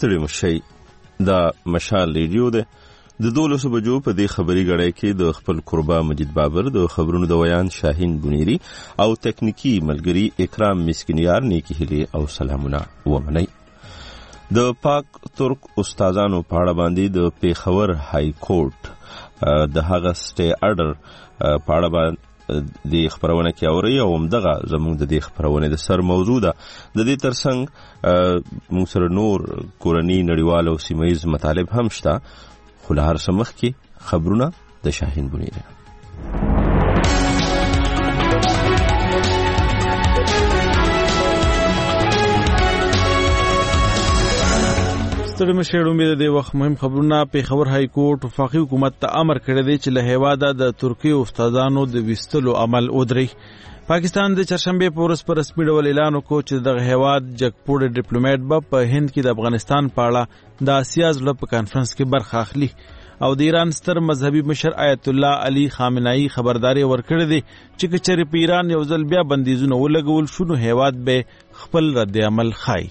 ستړي مشئ. دا مشال ریډیو ده. د 12 بجو په دې خبري غړای کې د خپل قربا مجید بابر، د خبرونو د ویان شاهین بنيري او تکنیکی ملګری اکرام مسکینیار نیکی هلي او سلامونه ومنئ. د پاک ترک استادانو په اړه باندې د پیښور های کورټ د هغه سټي اډر په اړه باندې د خبرونه کې اوري او همدغه زموږ د دې خبرونه د سر موضوع ده. د دې ترڅنګ موږ سره نور کورنی نړیوال او سیمایي مطالب هم شته، خو له هر څه مخکې خبرونه د شاهین بنيري. ستړي مشر امید دی وخت مهم خبرونه. پیښور های کورټ وفاقي حکومت ته امر کړی دی چې له هیواده د ترکیه استادانو د وستلو عمل ودري. پاکستان د چهارشنبه په ورځ په رسمي ډول اعلان وکړ چې دغه هیواد جګپوړ ډیپلوماټ به په هند کې د افغانستان په اړه د آسیا زړه په کانفرنس کې برخه اخلي او د ایران ستر مذهبي مشر آیت الله علي خامنه‌ای خبرداري ورکړې ده چې کچېرې په ایران یو ځل بیا بندیزونه ولګول شو نو هیواد به خپل رد عمل خای.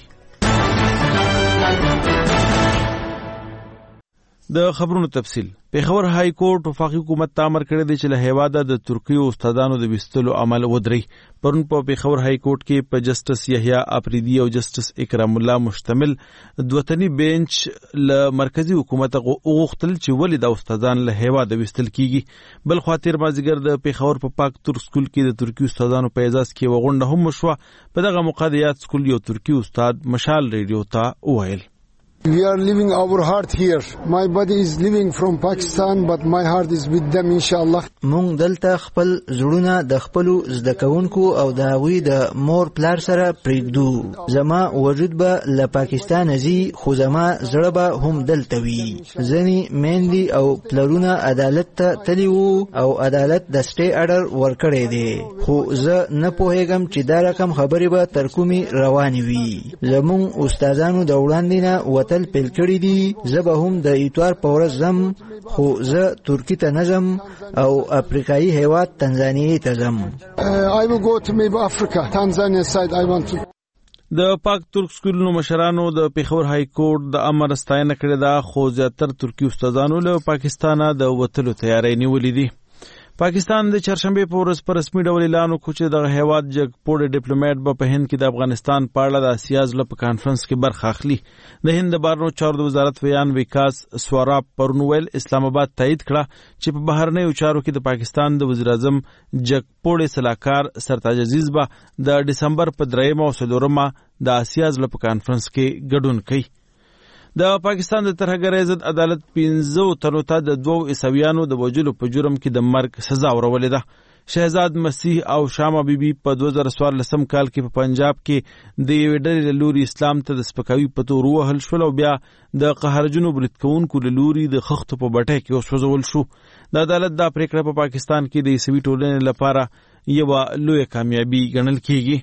د خبرونو تفصیل. پیښور های کورټ وفاقي حکومت ته امر کړی دی چې له هیواده د ترکیه استادانو د وستلو عمل ودري. پرون په پیښور های کورټ کې په جسټس یحیی افریدی او جسټس اکرام الله مشتمل دوتنی بینچ له مرکزی حکومت غوښتل چې ولې د استادان له هیواده وستل کیږي. بل خاطر مازیګر د پیښور په پاک ترک سکول کې د ترکیه استادانو په اعزاز کې وغونډه هم وشوه. په دغه موقع د یاد سکول یو ترکیه استاد مشال ریډیو ته وویل: We are living our heart here. My body is living from Pakistan, but my heart is with them, inshallah. مونږ دلته خپل زړونه د خپلو زده کوونکو او د هغوی د مور پلار سره پرېږدو. زما وجود به له پاکستان ځي، خو زما زړه به هم دلته وي. ځینې میندې او پلرونه عدالت ته تللي وو او عدالت د سټې اډر ورکړی دی، خو زه نه پوهېږم چې دا رقم خبرې به تر کومې روانې وي. زموږ استادانو د وړاندې نه تل پیل کړی دي. زه به هم د اتوار په ورځ ځم، خو زه ترکی ته نه ځم او افریقایي هیواد تنزانیې ته ځم. I will go to maybe Africa, Tanzania side I want to. د پاک ترک سکولونو مشرانو د پیښور های کورټ د امر ستاینه کړې ده، خو زیاتر ترکی استادانو له پاکستانه د وتلو تیاری نیولې دي. پاکستان د چهارشنبه په ورځ په رسمي ډول اعلان وکړ چې دغه هیواد جګپوړ ډیپلوماټ به په هند کې د افغانستان په اړه د آسیا زړه په کانفرنس کې برخه اخلي. د هند د بهرنیو چارو د وزارت ویان وکاس سواراب پرون ویل اسلام آباد تایید کړه چې په بهرنیو چارو کې د پاکستان د وزیر اعظم جګپوړ سلاکار سرتاج عزیز به د دسمبر په 3 او 4 د آسیا زړه په کانفرنس کې ګډون کوي. د پاکستان د ترهګرۍ ضد عدالت 15 تنو ته د 2 عیسویانو د وژلو په جرم کې د مرګ سزا ورولې ده. شهزاد مسیح او شامه بیبي په 2014 کال کې په پنجاب کې د یوې ډلې له لوري اسلام ته د سپکاوي په تور ووهل شول او بیا د قهرجنو برید کوونکو له لوري د خښتو په بټۍ کې وسوځول شو. د عدالت دا پریکړه په پاکستان کې د عیسوي ټولنې لپاره یوه لویه کامیابي ګڼل کیږي.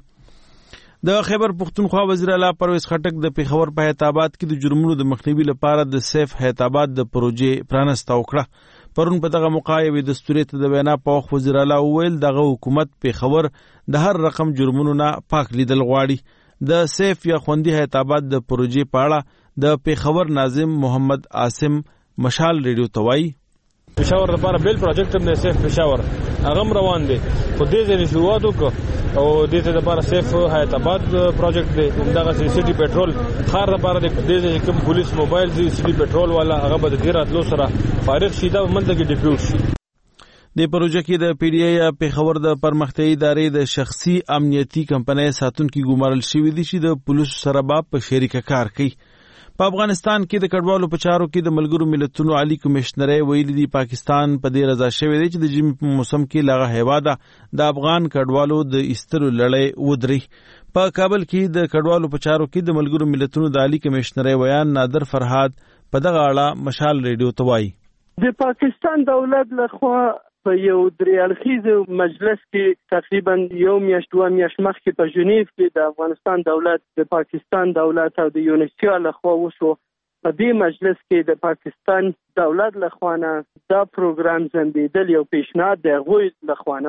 د خیبر پختونخوا وزیر اعلی پرویز خټک د پیښور په حیات آباد کې د جرمونو د مخنیوي لپاره د سیف حیات آباد د پروژې پرانسته وکړه. پرون په دغه موقع یوې دستوري ته د وینا په وخت وزیر اعلی وویل دغه حکومت پیښور د هر رقم جرمونو نه پاک لیدل غواړي. د سیف یا خوندي حیات آباد د پروژې په اړه د پیښور ناظم محمد عاصم مشال ریډیو ته وایي: پېښور لپاره بیل پروجیکټ هم د سیف پېښور هغه روان دی، خو دې ځای شروعات وکړو او دې ته لپاره سیف حیات آباد پروجیکټ دی. دغه سټي پټرول خار لپاره د دې ځای کوم پولیس موبایل دی سټي پټرول والا هغه به د دې راتلو سره فارغ شي دا منځ کې ډیپیوټ شي. د پروژې کې د پی ډی ای یا پیښور د پرمختیایي ادارې د شخصي امنیتي کمپنۍ ساتونکي ګمارل شوي دي چې د پولیسو سره به په شریکه کار کوي. په افغانستان کې د کډوالو په چارو کې د ملګرو ملتونو عالی کمشنر ویلي دی پاکستان په دې رضا شوی دی چې د ژمي په موسم کې لغه هیواده د افغان کډوالو د ایستلو لړۍ ودري. په کابل کې د کډوالو په چارو کې د ملګرو ملتونو د عالی کمشنر ویان نادر فرهاد په دغه اړه مشال ریډیو ته وایي: د پاکستان دولت لخوا په یو درې اړخیز مجلس کې تقریبا 1 میاشت 2 میاشت مخکې په ژنیف کې د افغانستان دولت د پاکستان دولت او د یونیسیو لخوا وشو. په دې مجلس کې د پاکستان دولت لخوا نه دا پروګرام زندیدل یو پیشنهاد د غوی لخوا نه وو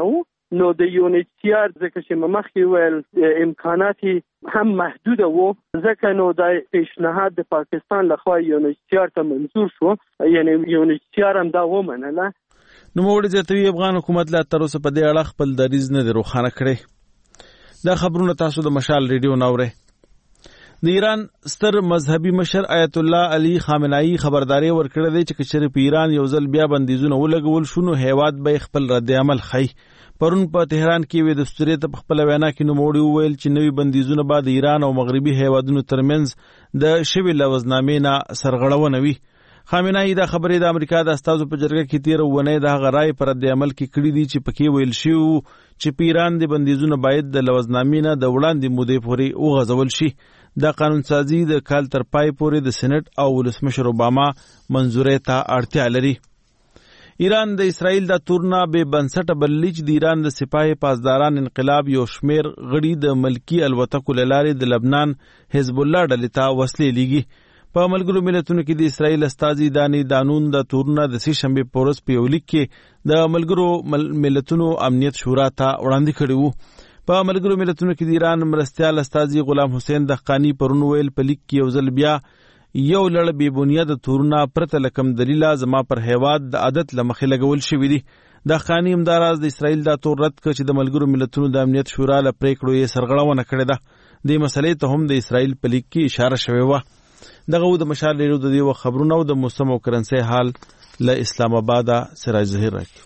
نو د UNHCR ځکه چې مخکې ویل امکانات هم محدود وو ځکه نو د پیشنهاد د پاکستان لخوا UNHCR ته منظور شو یعنی UNHCR هم دا ومنله. نو موږ زیاتوي افغان حکومت لا تر اوسه په دې اړه خپل دریځ نه روښانه کړی. دا خبرونه تاسو د مشال ریډیو ناوړه. د ایران ستر مذهبي مشر آیت الله علی خامنه‌ای خبرداري ورکړه دی چې کچره په ایران یو ځل بیا بندیزونه ولګول شونه هیواد به خپل رد عمل خي. پرون په تهران کې وې د دستوري ته خپل وینا کې نوموړي وویل چې نوې بندیزونه بعد ایران او مغربي هیوادونو ترمنځ د شوی لوزنامې نه سرغړونه وي. خامنه‌ای دا خبرې د امریکا د استازو په جرګه کې تیر ونه د غرای پر رد عمل کې کړې دي چې پکې ویل شي چې په ایران د بندیزونه باید د لوزنامې نه د وړاندې مودې پورې وغځول شي. دا قانون سازي د کال تر پای پورې د سېنات او ولسمشر اوباما منزوري ته اړتیا لري. ایران د اسرائیل د تورنا به بنسټ بللی چې د ایران د سپاه پاسداران انقلاب یو شمیر غړي د ملکی الوتکو لارې د لبنان حزب الله ډلې ته وسلې لیږي. په ملګرو ملتونو کې د اسرائیل استازي دانی دانون د تورنا د سې شنبه پورس په یو لیک کې د ملګرو ملتونو امنیت شورا ته وړاندې کړی وو. په ملګرو ملتونو کې د ایران مرستیال استازي غلام حسین دهقانی پرون ویل په لیک کې یو ځل بیا یو لړ بې بنیاده تورونه پرته لکم دلیله زما پر هیواد د عادت لمخې لګول شوي دي. دهقانی همداراز د اسرائیل دا تور رد کړ چې د ملګرو ملتونو د امنیت شورا له پریکړو یې سرغړونه کړې ده. دې مسلې ته هم د اسرائیل په لیک کې اشاره شوې وه. دغه د مشال ریډیو د دې خبرونه او د موسم او کرنسي حال له اسلام آباد سراج ظهیر راکړي.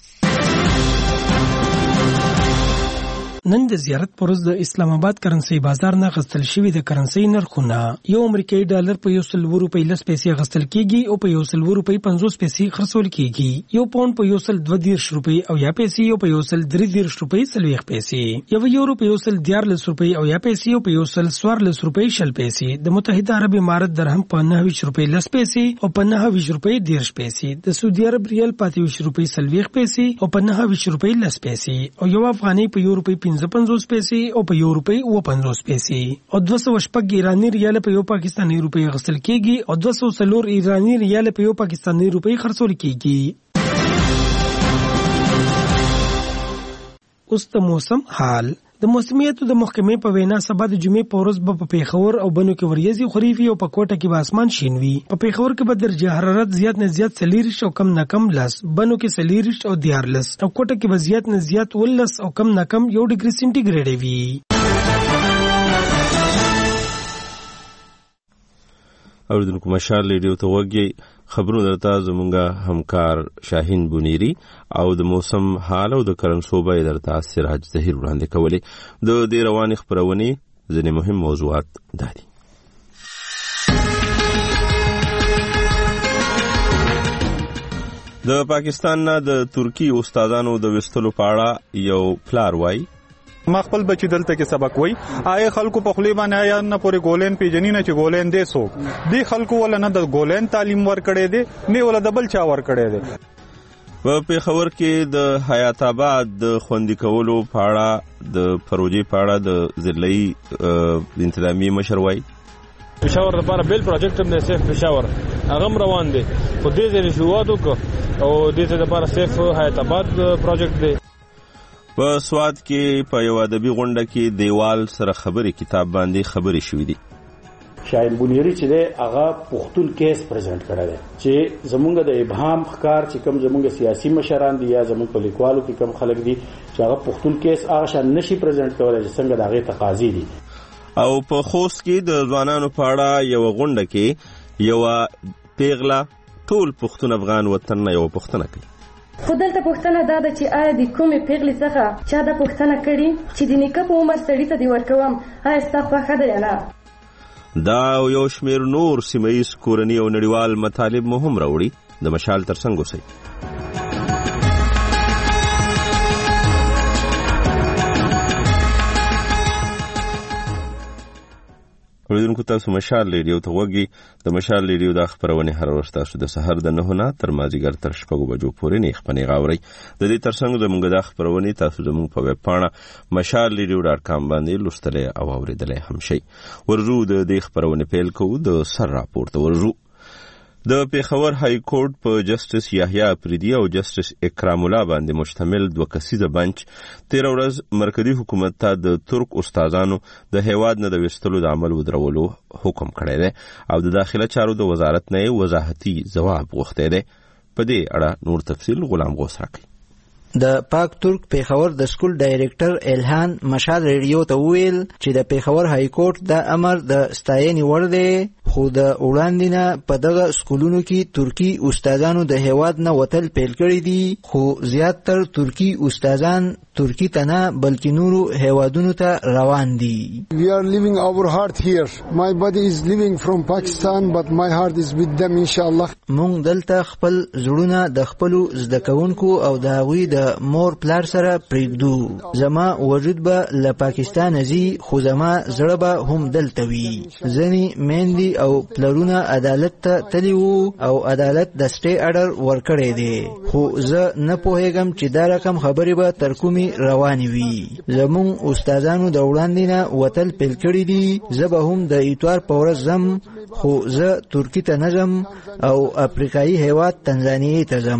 نن د زیارت پرز د اسلام آباد کرنسي بازار نه غستل شوی د کرنسي نرخونه یو امریکایي ډالر په 100 روپۍ 10 پیسې غستل کیږي او په 100 روپۍ 50 پیسې خرڅول کیږي. یو پاوند په 122 روپۍ او یا پیسې او په 133 روپۍ 30 پیسې. یو یورو په 114 روپۍ او یا پیسې او په 114 روپۍ 60 پیسې. د متحده عرب امارات درهم په 29 روپۍ 10 پیسې او په 29 روپۍ 10 پیسې. د سعودي عرب ریال په 23 روپۍ 30 پیسې او په 29 روپۍ 10 پیسې او یو افغاني په 1 روپۍ 50 پیسې او په 1 روپۍ 50 پیسې او 200 ایرانی ریال په 1 پاکستانی روپۍ غسل کیږي او 204 ایرانی ریال په 1 پاکستانی روپۍ خرڅول کیږي. اوس د موسم حال. د موسمیاتو د محکمې په وینا سبا د جمعې په ورځ به په پیښور او بنو کې وریځي خریفي او په کوټه کې به اسمان شین وي. په پیښور کې به درجه حرارت زیات نه زیات 40 او کم نه کم 10، بنو کې 40 او 14 او کوټه کې به زیات نه زیات 19 او کم نه کم 1 ډیګري سنټیګریډ وي. اوریدونکو مشال ریډیو ته وګورئ. خبرونه درته زمونږه همکار شاهین بنيري او د موسم حال او د کرنسو به درته سراج ظهیر وړاندې کولی. د دې روانې خبرونې ځینې مهم موضوعات دا دي. د پاکستان نه د ترکی استادانو د وستلو په اړه یو پلار وایي ما خپل بچی دلته کې سبق وای آی خلکو په خلی باندې آیا نه پورې ګولین پیجنې نه چې ګولین دې سو دی خلکو ول نه د ګولین تعلیم ور کړې دي نه ول د بل چا ور کړې دي. په پیښور کې د حیات آباد د خوندي کولو په اړه د پروژې په اړه د ضلعي انتظامی مشر وای پېښور لپاره بیل پروجیکټ هم د سیف پېښور هغه روان دي خو دې ځای شروعات وکړو او دې ته لپاره سیف حیات آباد پروجیکټ دی. په سواد کې په یو ادبي غونډه کې دیوال سره خبرې کتاب باندې خبرې شوې دي. شاهین بنيري چې دی هغه پښتون کیس پریزنټ کړی دی چې زمونږ د ابهام ښکار چې کوم زمونږ سیاسي مشران دي یا زمونږ په لیکوالو کې کوم خلک دي چې هغه پښتون کیس هغه شان نشي پریزنټ کولی چې څنګه د هغې تقاضي دي. او په خوست کې د ځوانانو په اړه یو غونډه کې یو پیغله ټول پښتون افغان وطن نه یو پښتنه کوي. خو دلته پوښتنه دا ده چې آیا د کومې پیغلې څخه چا دا پوښتنه کړې چې د نیکه په عمر سړي ته دې ورکوم آیا ستا خوښه ده یا نه؟ دا یو شمېر نور سیمه ییز کورني او نړیوال مطالب مو هم راوړي. د مشال تر څنګ اوسئ. اوریدونکو تاسو مشال ریډیو ته وګورئ. د مشال ریډیو د خبرونې هر ورځ تاسو د سحر د 9 نه تر مازیګر تر 6 بجو پورې نه خبرونه غاورئ. د دې ترڅنګ زموږ د خبرونې تاسو زموږ په ویب پاڼه mashalradio.com باندې لوستلای او اوریدلای هم شئ. ورجو د دې خبرونې پیل کوو د سر راپورته ورجو. د پیښور های کورټ په جسټس یحیی افریدی او جسټس اکرام الله باندې مشتمل دوه کسیزه بنچ 13 ورځ مرکزی حکومت ته د ترک استادانو د هیواد نه د وستلو د عمل ودرولو حکم کړی دی او د داخله چارو د وزارت نه وضاحتي ځواب غوښتی دی. په دې اړه نور تفصیل غلام غوث راکړي. د پاک ترک پیښور د سکول ډایریکټر الهان مشال ریډیو ته ویل چې د پیښور های کورټ د امر د ستاینې وړ دی، خو د وړاندې نه په دغه سکولونو کې ترکی استادانو د هیواد نه وتل پیل کړي دي، خو زیاتره ترکی استادان ترکی ته نه بلکې نورو هیوادونو ته روان دي. We are living our heart here. My body is living from Pakistan but my heart is with them inshallah. مونږ دلته خپل زړونه د خپلو زده کوونکو او د هغوی د مور پلار سره پرېږدو. زما وجود به له پاکستان ځي، خو زما زړه به هم دلته وي. ځینې میندې او پلرونه عدالت ته تللي وو او عدالت د سټې اډر ورکړی دی، خو زه نه پوهېږم چې دا رقم خبرې به تر کومې روانې وي. زموږ استادانو د وړاندې نه وتل پیل کړي دي. زه به هم د اتوار په ورځ ځم، خو زه ترکی ته نه ځم او افریقایي هیواد تنزانیې ته ځم.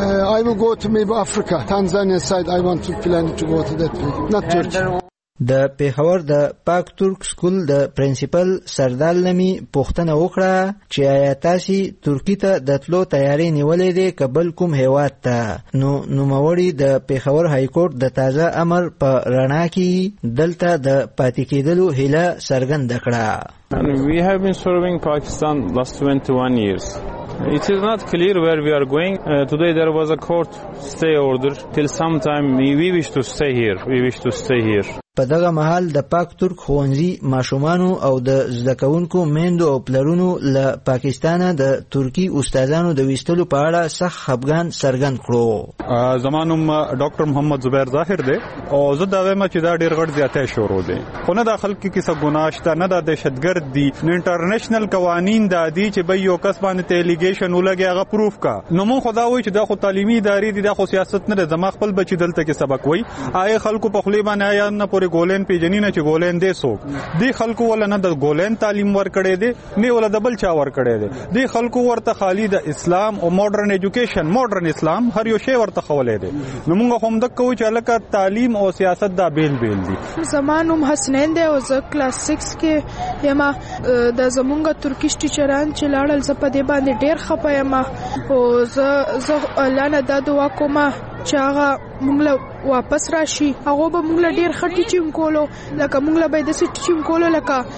I will go to maybe Africa, Tanzania side. I want to plan to go to that way, not Turkey. د پیښور د پاک ترک سکول د پرنسپل سردار نمی پوښتنه وکړه چې آیا تاسو ترکی ته د تلو تیاری نیولې ده که بل کوم هیواد ته؟ نو نوموړي د پیښور های کورټ د تازه امر په رڼا کې دلته د پاتې کېدلو هیله څرګنده کړه. And we have been serving Pakistan last 21 years. It is not clear where we are going. Today there was a court stay order. Till some time we wish to stay here. We wish to stay here. په دغه مهال د پاک ترک ښوونځي ماشومانو او د زده کوونکو میندو او پلرونو له پاکستانه د ترکی استادانو د ویستلو په اړه سخت خفګان څرګند کړو. زما نوم ډاکټر محمد زبیر ظاهر دی او زه دا وایم چې دا ډېر غټ زیاتی شروع دی، خو نه د خلکو کې څه ګناه شته، نه د دهشتګرد دي، نه انټرنیشنل قوانین دا دي چې به یو کس باندې ته الیګیشن ولګي هغه پروف کا. نو مونږ خو دا وایو چې دا خو تعلیمي ادارې دي، دا خو سیاست نه دی. زما خپل بچي دلته کې سبق وایي، آیا خلکو په خولې باندې آیا نه پورې ګولین پیژني نه چې ګولین دی څوک دی. خلکو ولا نه د ګولین تعلیم ورکړی دی، نه ولا د بل چا ورکړی دی. دی خلکو ورته خالی د اسلام او ماډرن ایجوکیشن، ماډرن اسلام هر یو شی ورته خولې دی. نو موږ هم د کوو چې لکه تعلیم او سیاست دا بیل بیل دي. زمانوم حسنین دی او زه کلاس 6 کې یم. د زمونږ ترکیش ټیچران چې لاړل زه په دې باندې ډېر خفه یم او زه الله نه دا دعا کوم چې هغه موږ له واپس راشي. هغه به موږ له ډېر ښه ټیچینګ کولو، لکه موږ له به یې داسې ټیچینګ کولو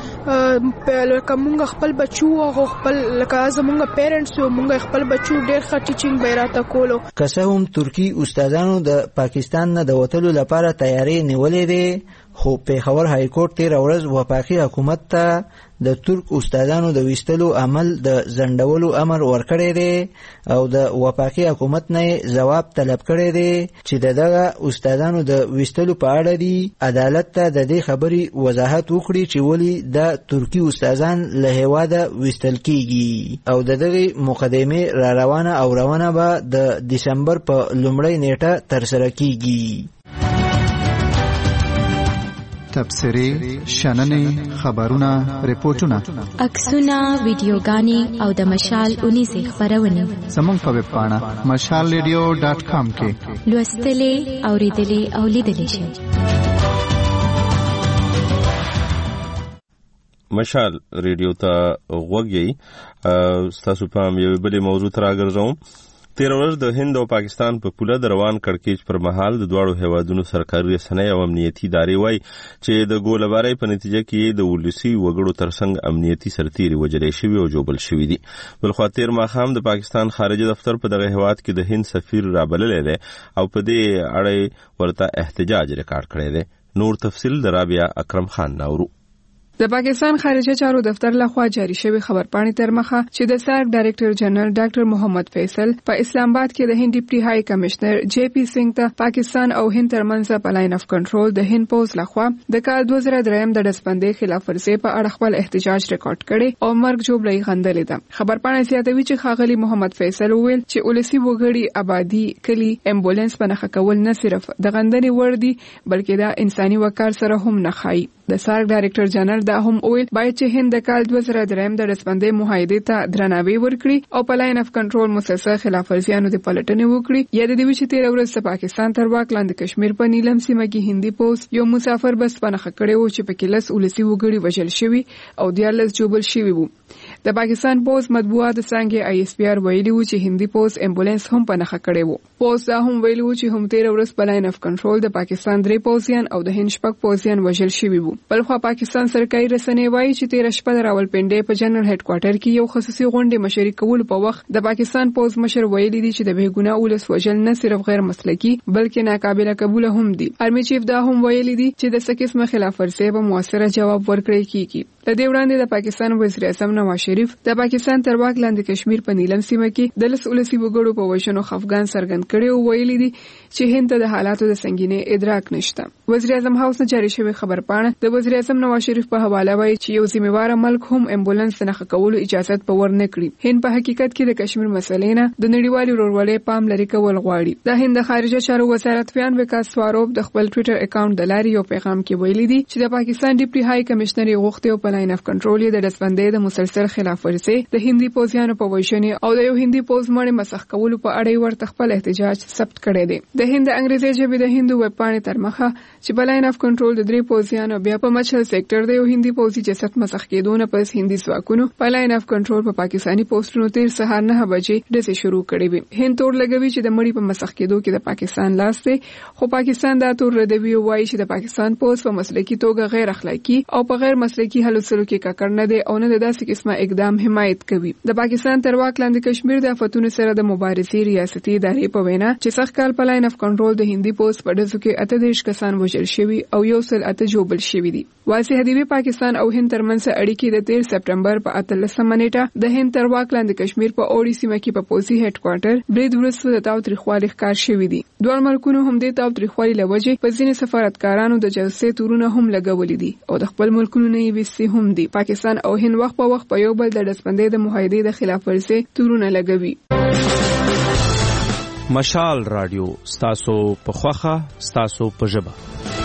لکه موږ خپل بچو هغه خپل لکه زموږ پیرنټس وو، موږ خپل بچو ډېر ښه ټیچینګ به یې راته کولو. که څه هم ترکي استادانو د پاکستان نه د وتلو لپاره تیاری نیولې دی، خو پیښور های کورټ 13 ورځ وفاقي حکومت ته د ترک استادانو د ویستلو عمل د ځنډولو امر ورکړی دی او د وفاقي حکومت نه ځواب طلب کړی دی چې دغه استادانو د ویستلو په اړه دی عدالت ته د دې خبرې وضاحت وکړي چې ولې د ترکی استادان له هیواده ویستل کیږي او د دغه مقدمه را روانه او روانه به د دسمبر په لومړۍ نیټه ترسره کیږي. تبصرې، شننې، خبرونه، ریپورتونه، عکسونه، ویډیوګانې او د مشال 19 خبرونه زموږ په ویب پاڼه mashalradio.com کې لوستلې، اوریدلې او لیدلې شئ. مشال ریډیو ته غوږی. ستاسو پام یو بلې موضوع ته راګرځوم. 13 ورځ د هند او پاکستان په پوله د روان کړکېچ پر مهال د دواړو هیوادونو سرکاري رسنۍ او امنیتي ادارې وایي چې د ګوله‌بارۍ په نتیجه کې د ولسي وګړو ترڅنګ امنیتي سرتیري وژل شوي او ژوبل شوي دي. بلخوا تیر ماښام د پاکستان خارجه دفتر په دغه هیواد کې د هند سفیر رابللی دی او په دې اړه ورته احتجاج ریکارډ کړی دی. نور تفصیل د رابعه اکرم خان ناورو. د پاکستان خارجه چارو دفتر لخوا جاری شوی خبرپاڼې تر مخه چې د سرک ډایریکټر جنرال ډاکټر محمد فیصل په اسلام آباد کې د هند ډیپټي های کمشنر جے پی سنگھ ته پاکستان او هند ترمنځ په لاین اف کنټرول د هند پوز لخوا د کال 2003 د ډسپندې خلاف ورزي په اړه خپل احتجاج ریکارډ کړي او مرګ جوړې غندلې ده. خبرپاڼه زیاتوي چې خاغلی محمد فیصل ویل چې ولسی وګړي آبادی کلی امبولانس په نخښه کول نه صرف د غندنې ور دي بلکې دا انساني وقار سره هم نه خای. د سارک ډایرکټر جنرال دا هم ویل باید چې هند د کال 2003 د رسبندۍ معاهدې ته درناوی ورکړي او په لاین اف کنټرول مسلسل خلاف ورزیانو د پلټنې وکړي. یا د دې چې 13 ورځې پاکستان تر واک لاندې کشمیر په نیلم سیمه کې هندي پوز یو مسافر بس په نښه کړی و چې په کې لس ولسی وګړي وژل شوي او 14 جوبل شوي وو. د پاکستان پوز مطبوعات څنګه آی اس پی آر ویلي و چې هندي پوز امبولانس هم په نښه کړی وو. پوز دا هم ویلي و چې هم 13 ورځې په لاین اف کنټرول د پاکستان 3 پوزیان او د هند 6 پوزیان وژل شوي وو. بلخو پاکستان سرکاري رسنۍ وایي چې 13 شپه د راولپنډۍ په جنرال هډ کوارټر کې یو خصوصي غونډه مشري کول په وخت د پاکستان پوز مشر ویلي دي چې د بېګناه ولس وژل نه صرف غیر مسلکي بلکې ناقابل قبول هم دي. آرمي چیف دا هم ویلي دي چې د سکیسمه خلاف ورزي په موثره جواب ورکړي کیږي. د دې وړاندې د پاکستان وزیر اعظم نواز شریف د پاکستان تر واک لاندې کشمیر په نیلم سیمه کې د لس ولسی وګړو په وژنو خفګان څرګند کړي او ویلي دي چې هند د حالاتو د سنگینې ادراک نشته. وزیر اعظم هاوس نه جاری شوی خبر پاڼه د وزیر اعظم نواز شریف په حواله وایي چې یو ذمہوار ملک هم امبولانس نه خکولو اجازه په ور نه کړی. هند په حقیقت کې د کشمیر مسلې نه د نړیوالو ورورولۍ پام لري کول غواړي. د هند خارجه چارو وزارت ویان وکاس سواروف د خپل ټوئیټر اکاونټ د لارې یو پیغام کې ویلي دي چې د پاکستان ډیپټي های کمشنر غوښتي او په لاین اف کنټرول د رسبندۍ د مسلسل خلاف ورزي د هندي پوزیانو په وژنې او د یو هندي پوز مړی مسخ کولو په اړه ورته خپل احتجاج ثبت کړی دی. د هند انګریزي ژبې د هندو ویب پاڼې تر مخه چې په لاین اف کنټرول د 3 پوزیانو بیا په مچل سېکټر د یو هندي پوزي جسد مسخ کېدونه پس هندي ځواکونو په لاین اف کنټرول په پاکستانی پوسټونو تیر سهار 9 بجې ډزې شروع کړې وي. هند تور لګوي چې د مړی په مسخ کېدو کې د پاکستان لاس دی خو پاکستان دا تور ردوي وایي چې د پاکستان پوز په مسلکي توګه غیر اخلاقی او په غیر مسلکي هلو سلو کې ککړ نه دی او نه د داسې قسمه اقدام حمایت کوي. د پاکستان تر واک لاندې کشمیر د آفتونو سره د مبارزې ریاستي ادارې په وینا چې سخت کال په لاین اف کنټرول د هندي پوز په ډزو کې 38 کسان وژل شوي او 108 جوبل شوي دي. واضح دی پاکستان او هند ترمنځ اړیکې د 13 سپټمبر په 18 نیټه د هند تر واک لاندې کشمیر په اوړي سیمه کې په پوزي هډ کوارټر برید ورسره د تاو تاریخوالي ښکار شوي دي. دوه ملکونو هم د تاو تاریخوالي لوجې په ځینې سفارتکارانو د جلسې تورونه هم لګولې دي او د خپل ملکونو نه ویسي هم دي. پاکستان او هند وخت په وخت په یو بل د رسبندۍ د معاهدې د خلاف ورزي تورونه لګوي. مشال رادیو ستاسو په خوخه ستاسو په ژبه.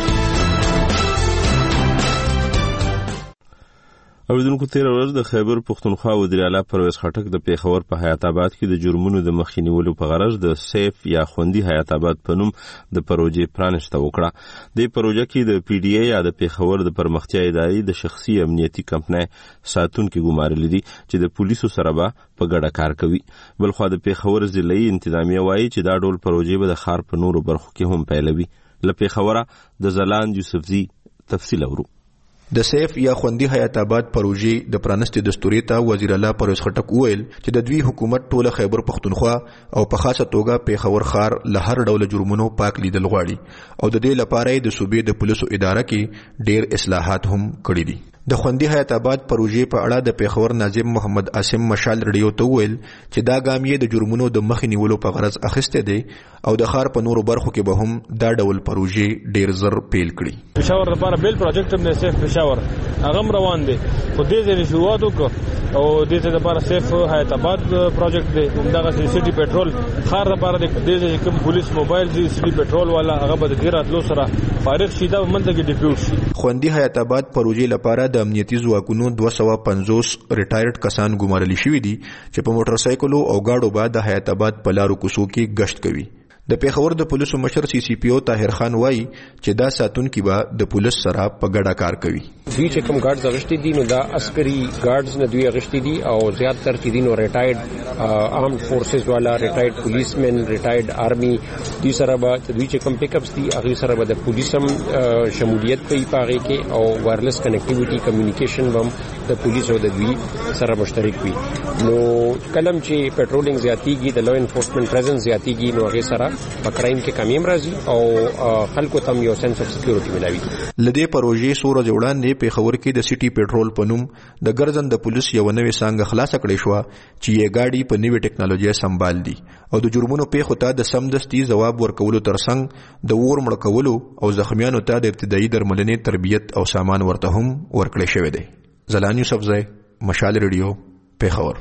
اوریدونکو تیر ورځ د خیبر پښتونخوا وزیر اعلی پرویز خټک د پیښور په حیات آباد کې د جرمونو د مخنیولو په غرض د سیف یا خوندي حیات آباد په نوم د پروژې پرانشته وکړه. د پروژې کې د پی ډی ای یا د پیښور د پرمختیا ادارې د شخصي امنیتي کمپنۍ ساتونکو ګمارل دي چې د پولیسو سره به په ګډه کار کوي. بلخو د پیښور ضلعي انتظامیه وایي چې دا ډول پروژې به د ښار په نورو برخو کې هم پیلوي. له پیښوره د زلاند یوسفزي تفصیل اورو. د سیف یا خوندي حیات آباد پروژې د پرانستې دستوري ته وزیر اعلی پرویز خټک وویل چې د دوی حکومت ټوله خیبر پښتونخوا او په خاصه توګه پیښور ښار له هر ډول جرمونو پاک لیدل غواړي او د دې لپاره د صوبې د پولیسو اداره کې ډېر اصلاحات هم کړي دي. د خوندي حیات آباد پروژې په اړه د پیښور ناظم محمد عاصم مشال رډیو ته ویل چې دا ګام یې د جرمونو د مخې نیولو په غرض اخیسته دی او د ښار په نورو برخو کې به هم دا ډول پروژې ډیر زر پیل کړي. پېښور لپاره بیل پروجیکټ هم د سیف پېښور هغه روان دي خو دې ځای شروعات وکړو او دې لپاره سیف حیات آباد پروجیکټ دی. همدغه سټي پټرول ښار لپاره د دې کوم پولیس موبایل دی سټي پټرول والا هغه به د دې راتلو سره فارغ شي دا منځ کې ډیپیوټ شي. خوندي حیات آباد پروژې لپاره د امنیتي ځواکونو 250 ریټایرډ کسان ګمارل شوي دي چې په موټر سایکلو او گاډو باندې د حیات آباد په لارو کوڅو کې گشت کوي. د پیښور د پولیسو مشر سی سی پی او طاهر خان وایي چې دا ساتونکي به د پولیس سره په ګډه کار کوي. دوی چې کوم ګارډز اغشتي دي نو دا عسکري ګارډز نه دوی اغشتي دي او زیات تر چې دي نو ریټایرډ آرمډ فورسز والا ریټایرډ پولیسمن ریټایرډ آرمي دوی سره به دوی چې کوم پک اپس دي هغه سره به د پولیسم شمولیت کوي پاغه کې او وایرلس کنیکټیویټي کمیونیکیشن هم د پولیس او د دوی سره مشترک وي. نو کلم چې پټرولینګ زیاتیږي د لا انفورسمنت پریزنس زیاتیږي نو هغه سره په کرایم کې کمیم راځي او خلکو ته یو سنس اف سکیورټي ملوي. لدې پروژې سور جوړاندې پیښور کې د سټي پټرول په نوم د ګرځند د پولیس یو نوې څنګه خلاص کړې شو چې یې گاډي په نوې ټکنالوژي سمبال دي او د جرمونو پیښو ته د سمدستي جواب ورکولو ترڅنګ د ور مړ کولو او زخمیانو ته د ابتدایي درملنې تربیت او سامان ورته هم ورکړل شوی دی. زلان یوسفزی مشال ریډیو پیښور.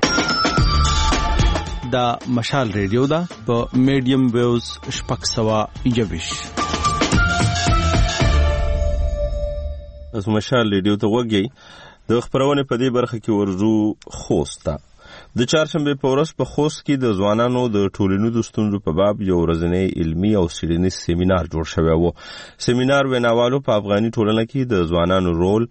دا مشال ریډیو دا په میډیم ویوز شپږ سوه 21. از مشال ریډیو ته وګورئ. د خبرونه په دې برخه کې ورزو خوست ته د چهارشنبه په ورځ په خوست کې د ځوانانو د ټولنیزو ستونزو په باب یو ورځنی علمي او څیړنیز سیمینار جوړ شوی و. سیمینار ویناوالو په افغاني ټولنه کې د ځوانانو رول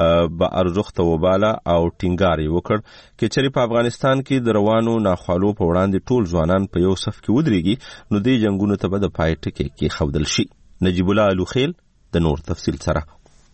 با ارزښت وباله او ټینګار یې وکړ چې چېرې په افغانستان کې د روانو ناخوالو په وړاندې ټول ځوانان په یو صف کې ودرېږي نو دې جنګونو ته به د پای ټکی کېښودل شي. نجیب الله الوخیل د نور تفصیل سره.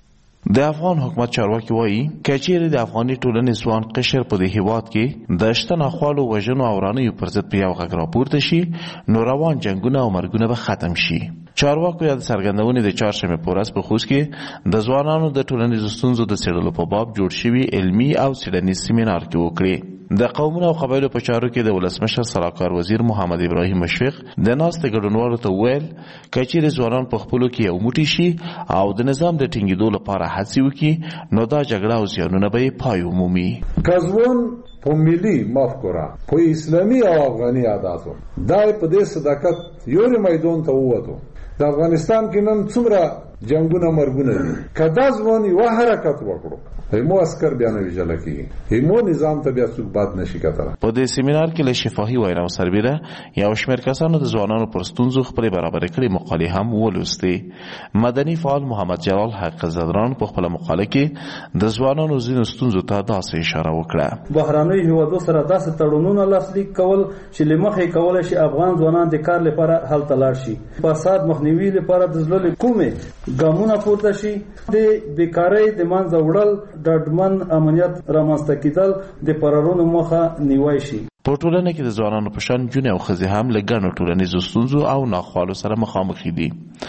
د افغان حکومت چارواکي وایي کچېرې د افغاني ټولنې ځوان قشر په دې هیواد کې د شته ناخوالو وژنو او ورانیو پر ضد په یو غږ راپورته شي نو روان جنګونه او مرګونه به ختم شي. چارواکو یا د څرګندونې د چهارشنبې په ورځ په خوست کې د ځوانانو د ټولنیزو ستونزو د څېړلو په باب جوړ شوي علمي او څېړنیز سیمینار کې وکړي. د قومونو او قبایلو په چارو کې د ولسمشر سلاکار وزیر محمد ابراهیم مشفق د ناستې ګډونوالو ته وویل که چېرې ځوانان په خپلو کې یو موټی شي او د نظام د ټینګېدو لپاره هڅې وکړي نو دا جګړه او زیانونه به یې پای ومومي. که ځوان په ملي مفکوره په اسلامي او افغاني عاداتو دا په دې صداقت یوري میدان ته ووتو د افغانستان کې نن څومره جنگونه مرګونه دي که دا ځوان یو حرکت وکړو همو اسکر بیا نه ویجاله کیږي همو نظام ته بیا څوک باد نشي کتلی. په دې سیمینار کې له شفاهي ویناو سربیره یو شمېر کسانو د ځوانانو پر ستونزو خپلې برابرې کړې مقالې هم ولوستې. مدني فعال محمد جلال حق زدران په خپله مقاله کې د ځوانانو ځینو ستونزو ته داسې اشاره وکړه. بهرنیو هیوادو سره داسې تړونونه لاسلیک کول چې له مخې کولی شي افغان ځوانان د کار لپاره هلته لاړ شي. فساد مخنیوي لپاره د زړه کومې ګامونه پورته شي. د بیکارۍ د منځه وړل ډاډمن امنیت رامنځته کېدل د فرارونو مخه نیوی شي. په ټولنه کې د ځوانانو په شان نجونې او ښځې هم له ګڼو ټولنیزو ستونزو او ناخوالو سره مخامخ دي.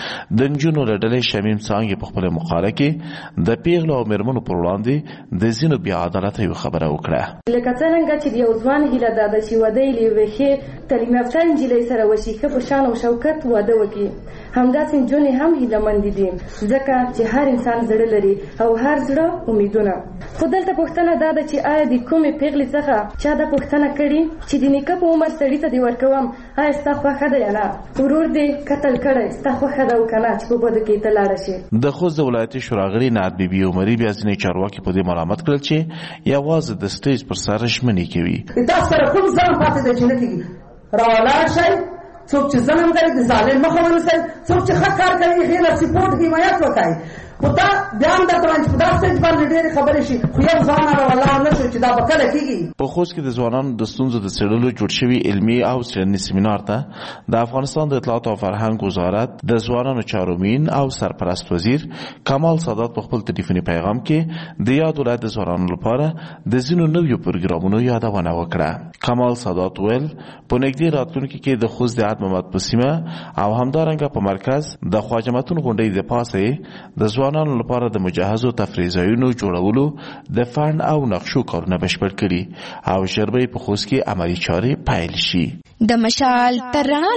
د نجونو له ډلې شمیم څانګې په خپله مقاله کې د پیغلو او میرمنو پر وړاندې د ځینو بې عدالته یو خبره وکړه. لکه څرنګه چې د یو ځوان هیله دا ده چې واده یې له یوې ښې تعلیم یافته نجلۍ سره وشي ښه په شان او شوکت واده وکړي. همداسې نجونې هم هیلهمندې دي ځکه چې هر انسان زړه لري او هر زړه امیدونه. خو دلته پوښتنه دا ده چې آیا د کومې پیغلې څخه چا دا پوښتنه کړې چې د نیکه په عمر سړي ته دې ورکوم آیا ستا خوښه ده یا نه؟ ورور دې قتل کړی ستا خوښه ده او که نه چې په بدو کې ته لاړه شې. د خوست د ولایتي شورا غړي نعت بیبي عمري بیا ځینې چارواکي په دې ملامت کړل چې یوازې د سټیج پر سر ژمنې کوي. تاسو سره کوم ظلم پاتې دی چې نه کېږي؟ راولاړ شئ څوک چې ظلم کوي د ظالم مخه ونیسئ څوک چې ښه کار کوي هغې له سپورټ حمایت وکړئ. خو دا بیا هم درته وایم چې په دا سټیج باندې ډېرې خبرې شي خو یو ځوان راولاړ نه شو چې دا به کله کېږي. په خوست کې د ځوانانو د ستونزو د څېړلو جوړ شوي علمي او څېړنیز سیمینار ته د افغانستان د اطلاعات او فرهنګ وزارت د ځوانانو چارو مین او سرپرست وزیر کمال سادات په خپل تلیفوني پیغام کې د یاد ولایت د ځوانانو لپاره د ځینو نویو پروګرامونو یادونه وکړه. کمال سادات ویل په نږدې راتلونکي کې د خوست د عاد محمد په سیمه او همدارنګه په مرکز د خواجه متون غونډۍ د پاسه د ځوانانو لپاره د مجهزو تفریح ځایونو جوړولو د فند او نقشو کارونه بشپړ کړي او ژر به په خوست کې عملي چارې پیل شي. د مشال تر رڼا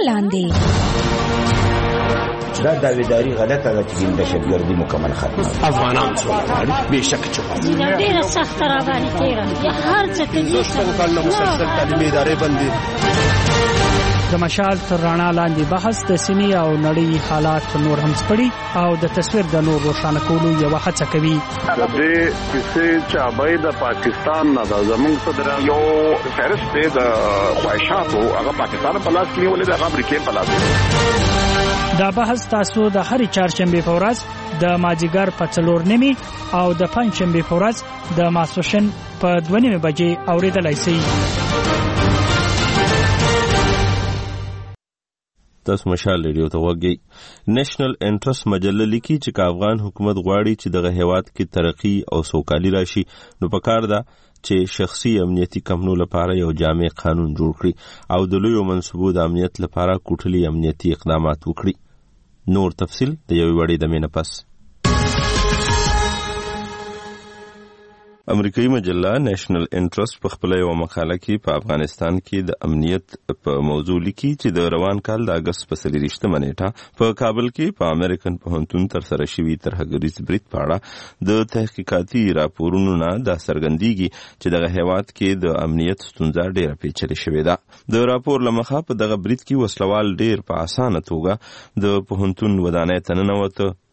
لاندې دا داویداری غلطه ده چې دهشتګردي مکمل ختمه. افغانان څومره بېشکه چې ډېره سخته راباندې تېره هر څه کوي. شپږ کاله مسلسل تعلیمي ادارې بندي. د مشال تر رڼا لاندې بحث د سیمې او نړۍ حالات نور هم سپړي او د تصویر د نور روښانه کولو یوه هڅه کوي. د دې کیسې چابۍ د پاکستان نه ده زموږ صدر یو فهرست دی د خواهشاتو هغه پاکستان په لاس کې نیولې ده هغه امریکې په لاس کې. دا بحث تاسو د هرې چهارشنبې په ورځ د مازدیګر په 4:30 او د پنجشنبې په ورځ د ماسپښین په 2:30 بجې اورېدلی شئ. تاسو مشال ریډیو ته وګورئ. نېشنل انټرست مجله لیکي چې افغان حکومت غواړي چې دغه هیواد کې ترقی او سوکالي راشي نو پکار ده چې شخصي امنیتي کمنو لپاره یو جامع قانون جوړ کړي او د لویو منصوبو د امنیت لپاره کوټلي امنیتي اقدامات وکړي. نور تفصیل د یوې وړې دمې نه پس. امریکایي مجله نېشنل انټرست په خپل یو مقاله کې په افغانستان کې د امنیت په موضوع لیکي چې د روان کال د اگست په 23 نیټه په کابل کې په امریکن پوهنتون تر سره شوي ترهګریز برید په اړه د تحقیقاتي راپورونو نه دا څرګندېږي چې دغه هیواد کې د امنیت ستونزه ډېره پیچلې شوې ده. د راپور له مخه په دغه برید کې وسلوال ډېر په اسانه توګه د پوهنتون ودانۍ ته ننوته،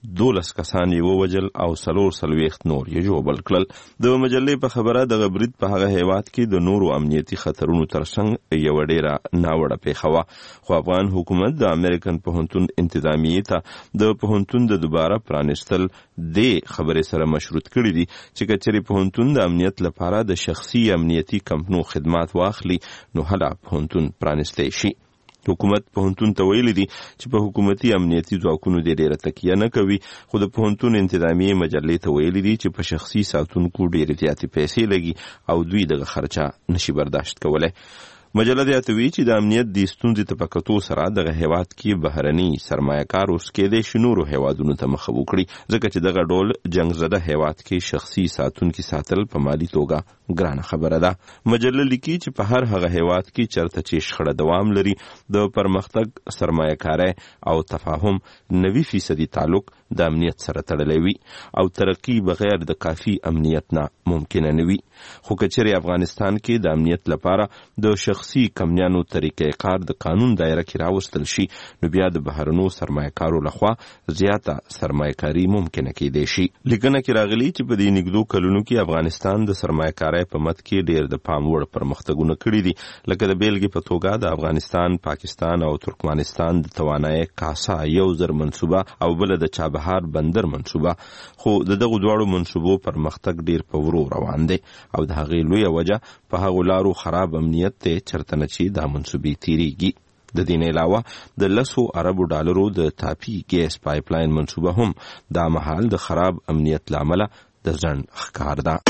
12 کسان یې ووجل او 40 نور یې ژوبل کړل. د مجلې په خبره دغه برید په هغه هیواد کې د نورو امنیتي خطرونو ترڅنګ یوه ډیره ناوړه پیښه وه. خو افغان حکومت د امریکن پوهنتون انتظامیې ته د پوهنتون د دوباره پرانیستل دې خبرې سره مشروط کړي دي چې که چېرې پوهنتون د امنیت لپاره د شخصي امنیتي کمپنو خدمات واخلي نو هله پوهنتون پرانیستی شي. حکومت پوهنتون ته ویلي دي چې په حکومتي امنیتي ځواکونو دې ډېره تکیه نه کوي، خو د پوهنتون انتظامیې مجلې ته ویلي دي چې په شخصي ساتونکو ډېرې زیاتې پیسې لګي او دوی دغه خرچه نشي برداشت کولی. مجله زیاتوي چې د امنیت د ستونزې ته په کتو سره دغه هیواد کې بهرني سرمایه‌کار اوس کېدی شي نورو هیوادونو ته مخه وکړي، ځکه چې دغه ډول جنګ زده هیواد کې شخصي ساتونکي ساتل په مالي توګه ګرانه خبره ده. مجله لیکي چې په هر هغه هیواد کې چېرته چې شخړه دوام لري د پرمختګ، سرمایه‌کارۍ او تفاهم 90% تعلق د امنیت سره تړلی وي او ترقی بغیر د کافي امنیت نه ممکنه نه وي. خو که چېرې افغانستان کې د امنیت لپاره د شخصي کمپنیانو طریقې کار د قانون دایره کې راوستل شي نو بیا د بهرنو سرمایه‌کارو لخوا زیاته سرمایه‌کاري ممکنه کېدی شي. لیکنه کې راغلي چې په دې نږدو کلونو کې افغانستان د سرمایه‌کارۍ په مد کې ډېر د پام وړ پرمختګونه کړي دي، لکه د بیلګې په توګه د افغانستان، پاکستان او ترکمنستان د توانایي کاسا 1000 منصوبه او بل د چابهار بندر منصوبه. خو د دغو دواړو منصوبو پرمختګ ډېر په ورو روان دی او د هغې لویه وجه په هغو لارو خراب امنیت دی چېرته نه چې دا منصوبې تیریږي. د دې نه علاوه د 10 اربو ډالرو د تاپي ګیس پایپلاین منصوبه هم دا مهال د خراب امنیت له امله د ځنډ ښکار ده.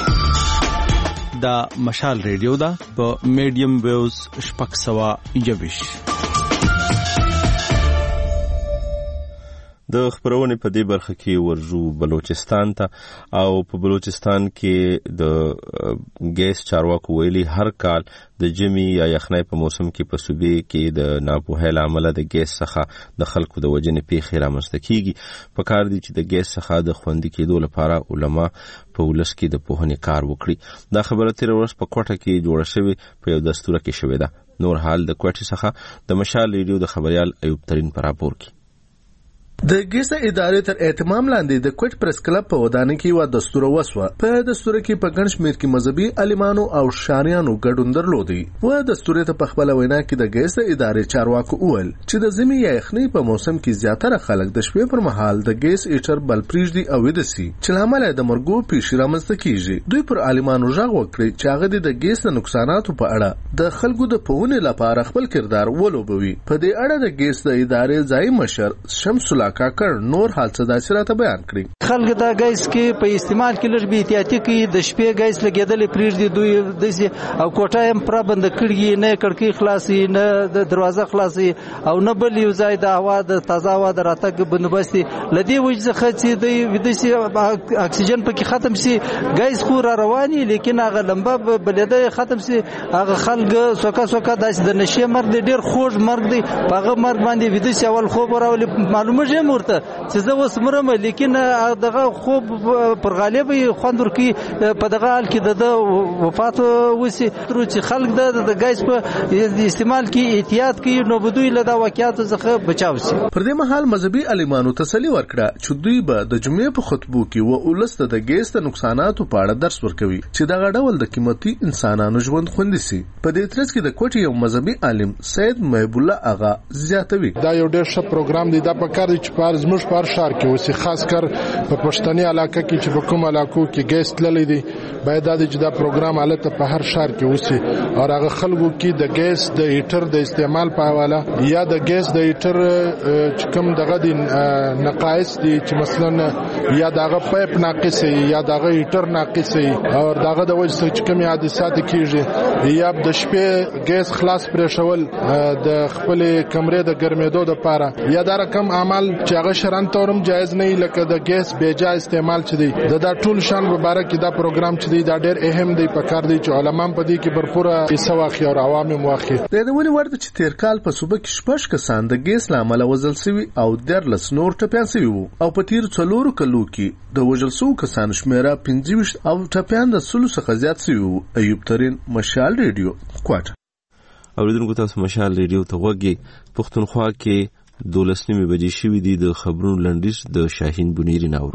دا مشال ریډیو ده په میډیم ویوز 620. د خبرونې په دې برخه کې ورجو بلوچستان ته او په بلوچستان کې د ګیس چارواکو ویلي هر کال د ژمي یا یخنۍ په موسم کې په صوبې کې د ناپوهۍ له امله د ګیس څخه د خلکو د وجنې پیښې رامنځته کیږي. په کار دی چې د ګیس څخه د خوندي کېدو لپاره علما په ولس کې د پوهنې کار وکړي. دا خبره تېره ورځ په کوټه کې جوړه شوې په یو دستوره کې شوې ده. نور حال د کوټې څخه د مشال ریډیو د خبریال ایوب ترین په راپور کې. د ګیسه ادارې تر اهتمام لاندې د کوټ پریس کلب په ودانۍ کې یو دستور وسوه. په دستور کې په ګڼ شمېر کې مذهبي عالمانو او شاریانو ګډون درلودي. و دستور ته په خپل وینا کې د ګیسه ادارې چارواکو وویل چې د ژمي یا یخنۍ په موسم کې زیاتره خلک د شپې پر مهال د ګیس ایټر بل پریږدي او ویده سي چې لامل د مرګو پیښې رامنځته کیږي. دوی پر عالمانو غږ وکړي چې هغه د ګیس د نقصاناتو په اړه د خلکو د پوهنې لپاره خپل کردار ولوبوي. په دې اړه د ګیس د ادارې ځای مشر شمس الله کاکړ نور حادثه داسره بیان کړی. خلک دا ګیس کې په استعمال کې لږ به احتیاطي کوي، د شپې ګیس لګیدل پریږدي دوی دسي او کوټه هم پر بند کړي، نه کړکۍ خلاصي نه د دروازه خلاصي او نه بل یو ځای د هوا د تازه هوا د راتګ بندوبست لدی وجه څخه چې د ودسي اکسیجن پکې ختم سي ګیس خو را رواني لیکن هغه لمبه بلده ختم سي هغه خلک سوکا داس د نشه مرګ ډیر خوږ مرګ دی هغه مرګ باندې ودسي اول خوب راولي معلومه ژم ورته چې زه اوس مرم لیکن دغه خوب پر غالب خوند ورکی په دغه حال کې د وفات وسی تر چې خلک د ګیس په استعمال کې احتیاط کوي نو بدوی له دا واقعیت څخه بچاو شي. پر دې مهال مذهبي عالمانو تسلی ورکړه چې دوی به د جمعې په خطبو کې و ولست د ګیس د نقصاناتو په اړه درس ورکوي چې دغه ډول د قیمتي انسانانو ژوند خوندي سي. په دې ترڅ کې د کوټې یو مذهبي عالم سید محب الله اغا زیاتوي دا یو ډېر ښه پروګرام دی. دا په کار دی چې په زموږ په شهر کې اوسې خاص کر په پښتني علاقه کې چې په کوم علاقو کې ګیس تللی دی باید دا چې دا پروګرام حالت په هر شهر کې اوسې او هغه خلکو کې د ګیس د هیټر د استعمال په حواله یا د ګیس د هیټر چې کوم دغه دی نقایص دي چې مثلا یا دغه پایپ ناقص یا دغه هیټر ناقص او دغه د وجه چې کوم حادثات کیږي یا د شپې ګیس خلاص پرې شول د خپل کمرې د ګرمېدو لپاره یا دا رقم عمل چې هغه شرعاً تورم جایز نه لکه د ګیس بیجا استعمال چي دی دا ټول شان مبارک دا پروګرام چي دی دا ډېر اهم دی په کار دی چې علماء په دې کې برپوره حصہ واخلي او عوام هم واخلي. د نوونی ورته چې تیر کال په صوبه کې شپږ کسان د ګیس لامل وزل سوي او 13 نور ټپيان سوي وو او په تیر 4 کلو کې د وژل سو کسان شمیره 25 او ټپيان د سلو څخه زیات سوي وو. ایوب ترين مشال ریډیو کوټه. اوریدونکو تاسو مشال ریډیو ته وګورئ. پښتونخوا کې 12 بجې شوې دي. د خبرونو لنډیز د شاهین بنيري ناورو.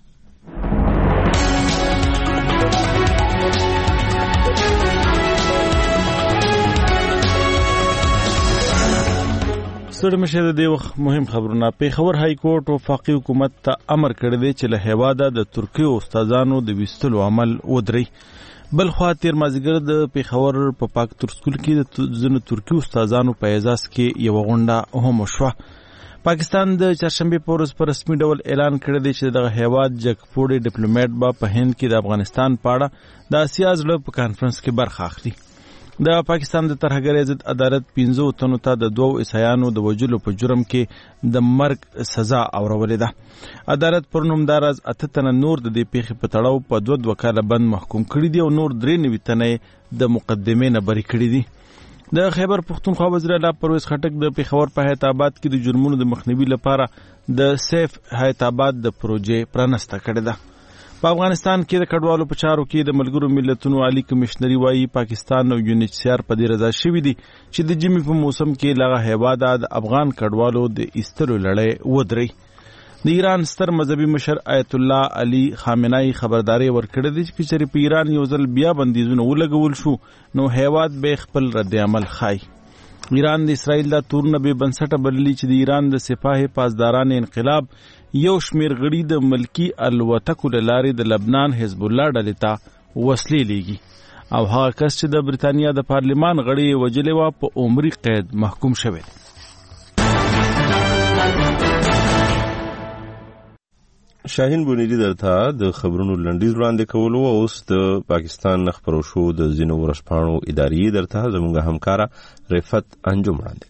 ستړي مشه د دې وخت مهم خبرونه. پیښور های کورټ وفاقي حکومت ته امر کړی دی چې له هیواده د ترکیو استادانو د ویستلو عمل ودري. بل خوا تیر مازیګر د پیښور په پاک ترسکول کې د ځینو ترکیو استادانو په اعزاز کې یو غونډه هم وشوه. پاکستان د چهارشنبه په ورځ په رسمي ډول اعلان کړی دی چې دغه هیواد جګپوړی ډیپلوماټ به په هند کې د افغانستان په اړه د اسیا زړه په کانفرنس کې برخه اخلي. د پاکستان د ترهګرۍ ضد عدالت 15 تنو ته د 2 عیسایانو د وژلو په جرم کې د مرګ سزا اورولې ده. عدالت پر نومداراز 8 تنه نور د دې پیښې په تړاو په 2 کاله بند محکوم کړي دي او نور 93 تنه د مقدمې نه بری کړي دي. د خیبر پښتونخوا وزیر اعلی پرویز خټک د پیښور په حیات آباد کې د جرمونو د مخنیوي لپاره د سیف حیات آباد د پروژې پرانسته کړې ده. په افغانستان کې د کډوالو په چارو کې د ملګرو ملتونو عالی کمشنري وایي پاکستان او UNHCR په دې رضا شوي دي چې د جمی په موسم کې لغه هیواد د افغان کډوالو د ایستلو لړۍ ودري. د ایران ستر مذهبي مشر آیت الله علي خامنه‌ای خبرداري ورکړه چې چې په ایران یو ځل بیا بندیزونه ولګول شو نو هیواد به خپل رد عمل خای. ایران د اسرائیل د تورنه به بنسټه بللی چې د ایران د سپاه پاسداران انقلاب یو شمیر غړي د ملکی الوتکو لارې د لبنان حزب الله ډلې ته وسلې لیږي او هغه کس چې د بریتانیا د پارلمان غړي وجلې و په عمري قید محکوم شوی. شاهین بنيري درته د خبرونو لنډیز وړاندې کولو او اوس د پاکستان خبرو شو د زینو ورسپانو اداري درته زموږ همکارا رفت انجم وړاندې.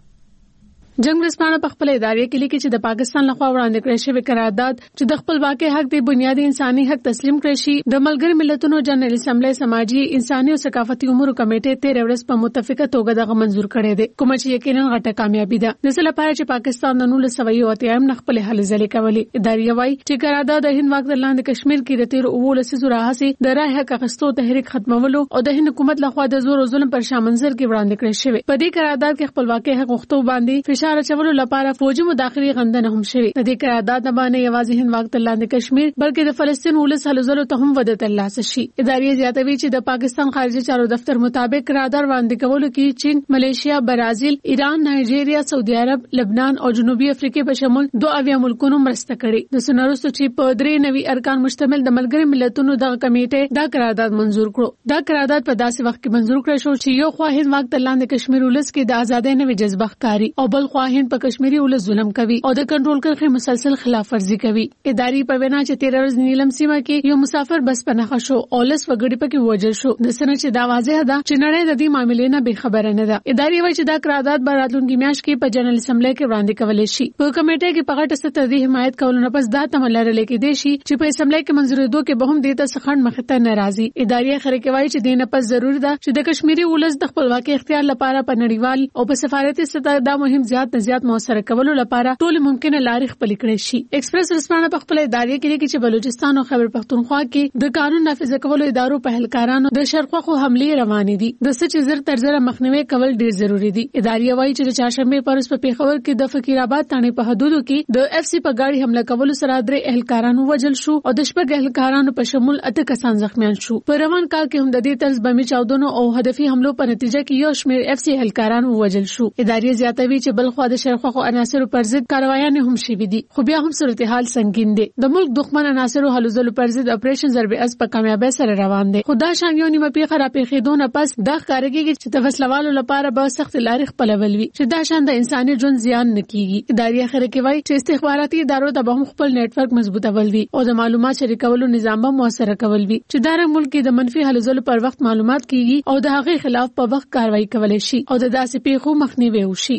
جنگ ورسپانه په خپل ادارې کې لیکي چې د پاکستان لخوا وړاندې کړی شوی قرارداد چې د خپل واقع حق د بنیادی انساني حق تسلیم کړی شي د ملګرو ملتونو جنرال اسمبلی سماجی انساني او ثقافتي امور کمیټې 13 ورځ په متفقه توګه دغه منزور کړی دی کوم چې یقینا غټه کامیابی ده. د څه لپاره چې پاکستان د 1980 نه خپل حل ځلې کولې. ادارې وايي چې قرارداد د هند واک لاندې کشمیر کې د 13 اولسي راهسي د رای حق اخیستو تحریک ختمولو او د هند حکومت لخوا د زور او ظلم پر شامنځر کې وړاندې کړی شوی. په دې قرارداد کې خپل واقع حق غوښتو باندې فشار اچولو لپاره فوجي مداخلي غندنه هم شوی. د دې قرارداد نه باندې یوازې هند واک لاندې کشمیر بلکې د فلسطین ولس حل زلو ته هم وده ترلاسه شي. ادارې زیاتوي چې د پاکستان خارجي چارو دفتر مطابق قرارداد وړاندې کولو کې چین، ملیشیا، برازیل، ایران، نایجیریا، سعودي عرب، لبنان او جنوبي افریقا په شمول 2 ملکونو مرسته کړې. د سنرستو چې په 3 نوي ارکان مشتمل د ملګرو ملتونو دغه کمیټه دا قرارداد منزور کړو. دا قرارداد په داسې وخت کې منزور کړی شو چې یو خوا هند واک لاندې کشمیر ولس کې د ازادۍ نوې جذبه ښکاری او بل خوا هند په کشمیر ولس ظلم کوي او د کنټرول کرښې مسلسل خلاف ورزي کوي. ادارې په وینا چې 13 ورځې نیلم سیمه کې یو مسافر بس په نښه شو او لس وګړي پکې وژل شو. د سنه چې دا واضح ده چې نړۍ د دې معاملې نه بې خبره نه ده. ادارې وايي چې دا قرارداد به راتلونکي میاشت کې په جنرال اسمبلی کې وړاندې کولای شي. په کمیټه کې په غټه سطح د حمایت کولو نه پس دا تملر لیکي دي شي چې په اسمبلی کې منځوري دوه کې به هم د تسخند مخته ناراضي. ادارې خره کې وايي چې د نه پس ضروري ده چې د کشمیري ولس د خپلواکۍ اختیار لپاره په نړیوال او په سفارتي سطح دا مهم زیات موثر کولو لپاره ټول ممکنه لارې خپل کړې شي. ایکسپریس رسمانه په خپل ادارې کې لیکي چې بلوچستان او خیبر پختونخوا کې د قانون نافذ کولو ادارو په هلکارانو د شرقخو حملې روانې دي. د څه چې زر تر زر مخنیوي کول ډیر ضروری دي. ادارې وايي چې د چهارشنبه پر ورځ په پیښور کې د فقیرآباد تانې په حدودو کې د اف سی په گاډي حمله کولو سره 3 اهلکارانو وژل شو او د 6 اهلکارانو په شمول 8 کسان زخمیان شو. په روان کال کې هم د دې طرز بمي چاودنو او هدفي حملو په نتیجه کې یو شمېر اف سی اهلکارانو وژل شو. ادارې زیاتوي چې بل خو د شرقخو عناصرو پر ضد کاروایان هم شوي دي خو بیا هم صورتحال سنگین دي. د ملک دښمن عناصرو حلو ځلو پر ضد اپریشن ضرب از په کامیابی سره روان دي. خدا شان یو نیمه پیښه را پیښېدو نه پس دا ښکارېږي چې د وسلوالو لپاره به سخت لارې خپلول وي چې دا شان د انساني ژوند زیان نه کیږي. ادارې اخر کې وایي چې استخباراتي ادارو ته به هم خپل نېټ ورک مضبوطول وي او د معلومات شریکولو نظام به موثر کول وي چې دا ملک کې د منفي حلو ځلو پر وخت معلومات کیږي او د هغې خلاف په وخت کاروایی کولای شي او د داسې پیښو مخنیوي وشي.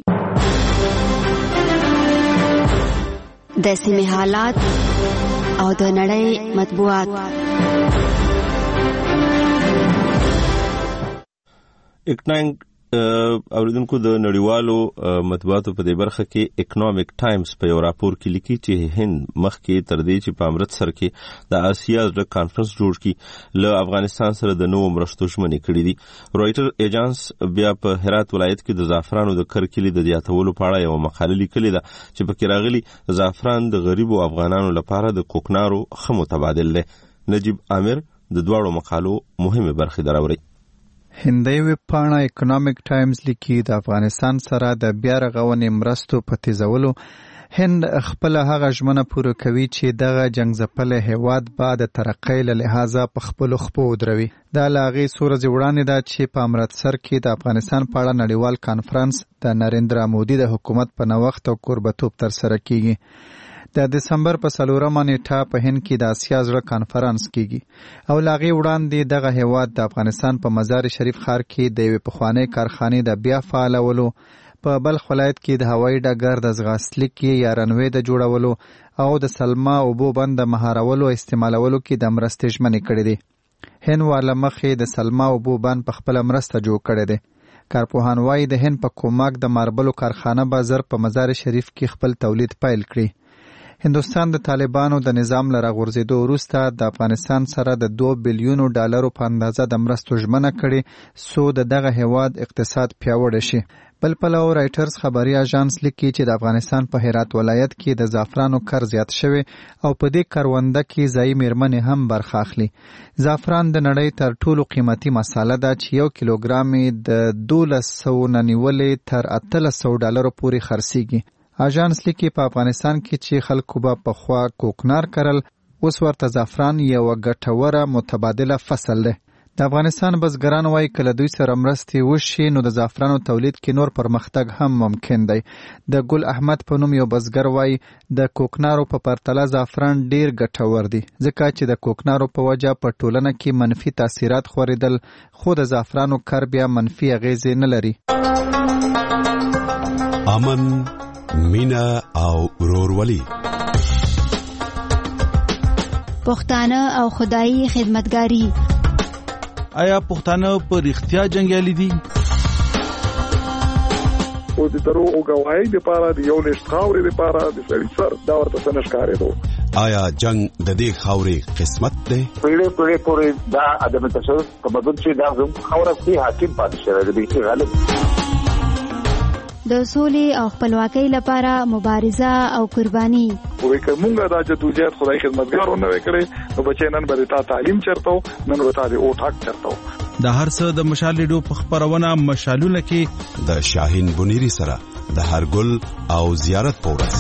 د سیمې حالات او د نړۍ مطبوعات. اکنامک اوریدونکو د نړیوالو مطبوعاتو په دې برخه کې اکونومیک ټایمز په یو راپور کې لیکي چې هند مخکې تر دې چې په امرتسر کې د آسیا د کانفرنس جوړ کړي له افغانستان سره د نوو مرستو ژمنې کړې دي. رويټر ایجنس بیا په هرات ولایت کې د زعفرانو د کرکلي د زیاتولو په اړه یو مقاله لیکلې ده چې پکې راغلي زعفران د غریبو افغانانو لپاره د کوکنارو ښه متبادل دی. نجیب عامر د دواړو مقالو مهمه برخې دراوري. هندي ویبپاڼه اکونومیک ټایمز لیکي د افغانستان سره د بیا رغونې مرستو په تیزولو هند خپل هغه ژمنه پوره کوي چې دغه جنگ ځپل هیواد بعد ترقۍ له لحاظه په خپل خپو ودروي. دا لاغي سورځ وړاندې ده چې په امرتسر کې د افغانستان په اړه نړیوال کانفرنس د نریندرا مودي د حکومت په نوښت او قربتوب تر سره کیږي. د دسمبر په 4 نیټه په هند کې د آسیا زړه کانفرنس کیږي او لاغي وړاندې دغه هیواد د افغانستان په مزار شریف ښار کې د یوې پخوانۍ کارخانې د بیا فعالولو، په بلخ ولایت کې د هوایي ډګر د ځغاستلیک یا رنوی د جوړولو او د سلما اوبو بند د مهارولو استعمالولو کې د مرستې ژمنې کړې دي. هند والا مخې د سلما اوبو بند په خپل مرسته جوړ کړی دی. کارپوهان وایي د هند په کومک د ماربلو کارخانه به زر په مزار شریف کې خپل تولید پیل کړي. هندوستان د طالبانو د نظام له راغورځېدو وروسته د افغانستان سره د $2 بلیون په اندازه د مرستو ژمنه کړې څو د دغه هیواد اقتصاد پیاوړی شي. بل پلو رایټرز خبري اژانس لیکي چې د افغانستان په هرات ولایت کې د زعفرانو کر زیات شوی او په دې کرونده کې ځایي میرمنې هم برخه اخلي. زعفران د نړۍ تر ټولو قیمتي مساله ده چې یو کیلوګرام د $1200 نه نیولې تر $800 پورې خرڅیږي. اژانس لیکي په افغانستان کې چې خلکو به پخوا کوکنار کرل، اوس ورته زعفران یو ګټوره متبادله فصل دی. د افغانستان بزګران وایي کله دوی سره مرستې وشي نو د زعفرانو تولید کې نور پرمختګ هم ممکن دی. د ګل احمد په نوم یو بزګر وایي د کوکنارو په پرتله زعفران ډیر ګټور دی ځکه چې د کوکنارو په وجه په ټولنه کې منفي تاثیرات خورېدل، خو د زعفرانو کر بیا منفي اغیزې نه لري. امن، مینا او ورورولي، پښتانه او خدایي خدمتګاری. آیا پښتانه په رښتیا جنګیالي دي؟ او د درو او گواهی لپاره د یو لښت خاورې لپاره د سړي سر دا ورته څه ښکارېدو. آیا جنگ د دې خاورې قسمت دی؟ پیړۍ پورې دا عدم تشدد تمدن چې دا زموږ خاوره کې حاکم پاتې شوی دی غالب. د سولې او خپلواکۍ لپاره مبارزه او قرباني. وې کومه دا جدوجہد خدای خدمتګارو نه وکړي نو بچی نن به تا تعلیم چرته نن به تا د او ټاک چرته. د هر څه د مشال ریډیو په خبرونه مشالونه کې د شاهین بنيري سره د هرګل او زیارت پورس.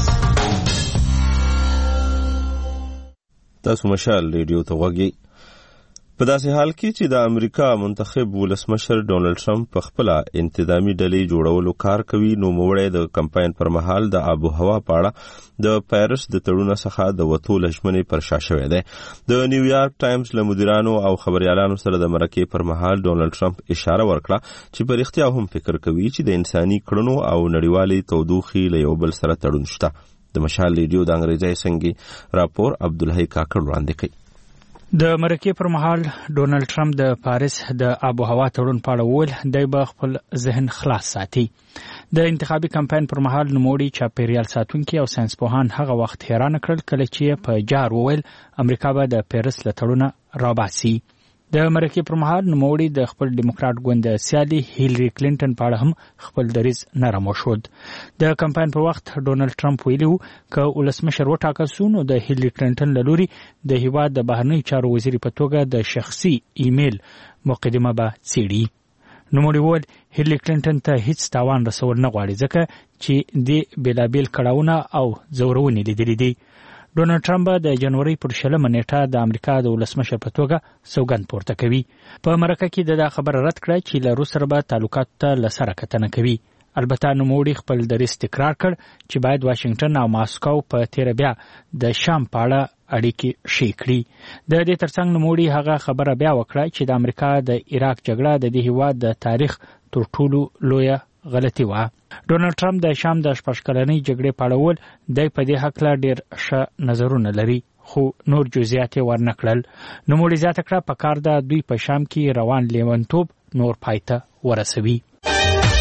تاسو مشال ریډیو ته وګورئ. په داسې حال کې چې د امریکا منتخب ولسمشر ډونالد ټرمپ په خپل انتظامی ډلې جوړولو کار کوي، نو موړی د کمپاین پر مهال د آب و هوا په اړه د پاریس د تړون څخه د وتو لژمنې پر شا شوی دی. د نیویارک ټایمز له مدیرانو او خبريالانو سره د مرکې پر مهال ډونالد ټرمپ اشاره ورکړه چې په اړتیا هم فکر کوي چې د انساني کړنو او نړیوالې تودوخې له یو بل سره تړون شته. د مشال ریډیو د انګریزي څنګه راپور عبدالحی کاکړ وړاندې کوي. د مرکې پر مهال ډونالد ټرمپ د پاریس د آب و هوا تړون په اړه وویل دی به خپل ذهن خلاص ساتي. د انتخابي کمپاین پر مهال نوموړي چاپیریال ساتونکي او ساينسپوهان هغه وخت حیران کړل کله چې په جار وویل امریکا به د پاریس له تړونه راباسي. د مرکې پر مهال نوموړي د خپل ډیموکرات ګوند سیالي هیلری کلینټن په اړه هم خپل دریځ نرم وښود. د کمپاین پر وخت ډونالد ټرمپ ویلي و که ولسمشر وټاکل شو نو د هیلری کلینټن له لوري د هیواد د بهرنیو چارو وزیر په توګه د شخصي ایمیل مقدمه به څیړي. نوموړي وویل هیلری کلینټن ته هیڅ تاوان رسول نه غواړي ځکه چې د بیلابیل کړاوونه او ځورونې لیدلې دي. ډونالد ټرمپ د جنوري پر 20 نیټه د امریکا د ولسمشر په توګه سوګند پورته کوي. په مرکه کې دا خبره رد کړه چې له روس سره به تعلقات ته لسره کتنه کوي. البته نوموړي خپل دریځ تکرار کړ چې باید واشنگټن او ماسکو په تیر بیا د شام په اړه اړیکې شي کړي. د دې ترڅنګ نوموړي هغه خبره بیا وکړه چې د امریکا د عراق جګړه د دې هیواد د تاریخ تر ټولو لویه غلطي وه. ډونالد ټرمپ د شام د 8 کلنۍ جګړې په اړه وویل دی په دې هکله ډېر ښه نظرونه لري خو نور جزئیات یې ورنه کړل. نوموړي زیاته کړه په کار ده دوی په شام کې روان لیونتوب نور پای ته ورسوي.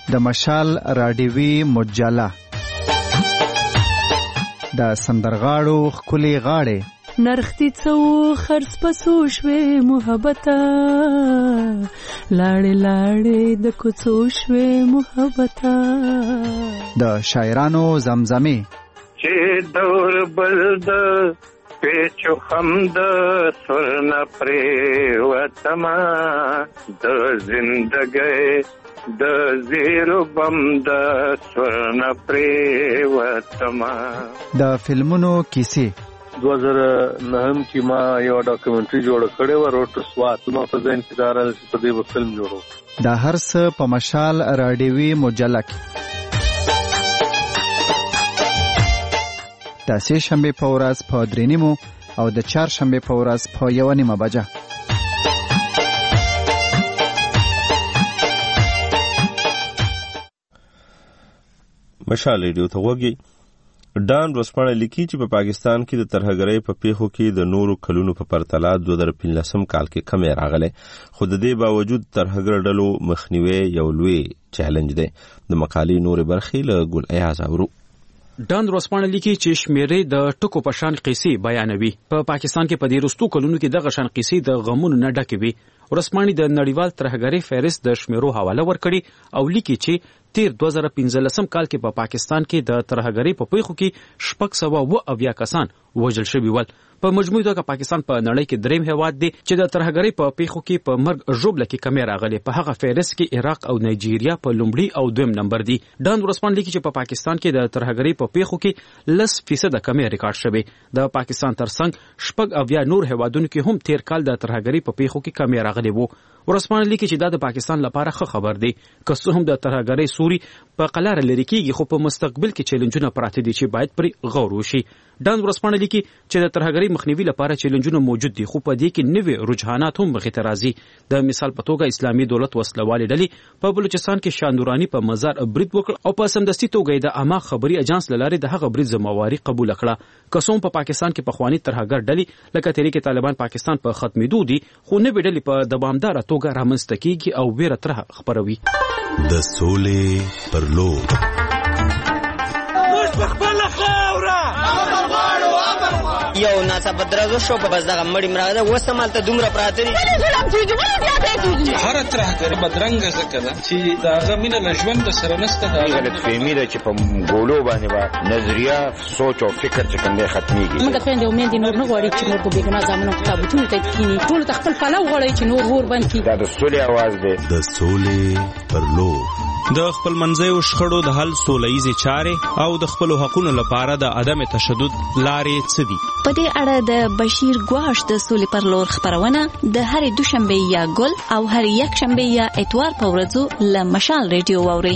د مشال راډیوي مجله، د سندرغاړو ښکلې غاړې، نرختی څو خرڅ پسو شوې محبته، لاړې لاړې د کوڅو شوې محبته، د شاعرانو زمزمې، چې دور بل د پیچو خم د سرنا پریوتما، د زندګۍ د زیرو بم د سرنا پریوتما. د فلمونو کیسې 2009 کې ما یو ډاکومنټري جوړ کړې و، روټ سوات، نو په ځین کې دار په دې فلم جوړو. دا هر څه په مشال راډیوي مجله کې د سه شنبه په ورځ په 3:30 او د چهارشنبه په ورځ په 1:30 بجه. مشال ریډیو ته وګورئ. ډان ورځپاڼه لیکي چې په پاکستان کې د ترهګرۍ په پیښو کې د نورو کلونو په پرتله 2015 کال کې کمی راغلی، خو د دې باوجود ترهګر ډلو مخنیوي یو لوی چیلنج دی. د مقالې نورې برخې له ګل ایاز اورو. ډان ورځپاڼه لیکي چې شمیرې د ټکو په شان قصې بیانوي. په پاکستان کې په دې وروستو کلونو کې دغه شان قصې د غمونو نه ډکې وي. ورځپاڼې د نړیوال ترهګرۍ فهرست د شمیرو حواله ورکړي او لیکي چې تیر 2015 کال کې په پاکستان کې د ترهګرۍ په پیښو کې 680 کسان وژل شوي ول. په مجموعي توګه پاکستان په نړۍ کې دریم هیواد دی چې د ترهګرۍ په پیښو کې په مرګ ژوبله کې کمی راغلی. په هغه فهرست کې عراق او نایجیریا په لومړي او دویم نمبر دي. ډان ورځپاڼه لیکي چې په پاکستان کې د ترهګرۍ په پیښو کې 10% کمی ریکارډ شوی. د پاکستان ترڅنګ 80 نور هیوادونو کې هم تیر کال د ترهګرۍ په پیښو کې کمی راغلی وو. ورځپاڼه لیکي چې دا د پاکستان لپاره ښه خبر دی، که څه هم د ترهګرۍ سوري په قلاره لري کېږي، خو په مستقبل کې چیلنجونه پراته دي چې باید پرې غور وشي. ډان ورځپاڼه لیکي چې د ترهګرۍ مخنیوي لپاره چیلنجونه موجود دي، خو په دې کې نوې رجحانات هم مخې ته راځي. د مثال په توګه اسلامي دولت وسلوالې ډلې په بلوچستان کې شاندوراني په مزار برید وکړ او په سمدستي توګه د عامه خبري اجانس له لارې د هغه برید ذمہواري قبول کړه. که څه هم په پاکستان کې پخواني ترهګر ډلې لکه تحریک طالبان پاکستان په ختمېدو دي، خو نوې ډلې په دوامداره توګه رامنځته کېږي او ویره طرح خپروي. د سولې پر لور یو ناڅاپه درزو شو، په بس دغه مړی مراده وسمال ته دومره پراته دي. هر ترهګر بدرنګه ځکه ده چې د هغه مینه له ژوند سره نسته. دا غلطفهمي ده چې په ګولو باندې به نظریه سوچ او فکر چې کوم دی ختمېږي. موږ خویندې او میندې نور نه غواړي چې نور په بېګناه زامنو تابوتونو ته کښېني. ټولو ته خپل پلو غواړي چې نور اور بند کړي. دا د سولې اواز دی. د سولې پر لور د خپل منځیو شخړو د حل سولهییزې چارې او د خپلو حقونو لپاره د عدم تشدد لارې څه دي؟ په دې اړه د بشیر ګواش د سولې پر لور خبرونه د هرې دوشنبه یا ګل او هرې یکشنبه یا اتوار په ورځو له مشال ریډیو واورئ.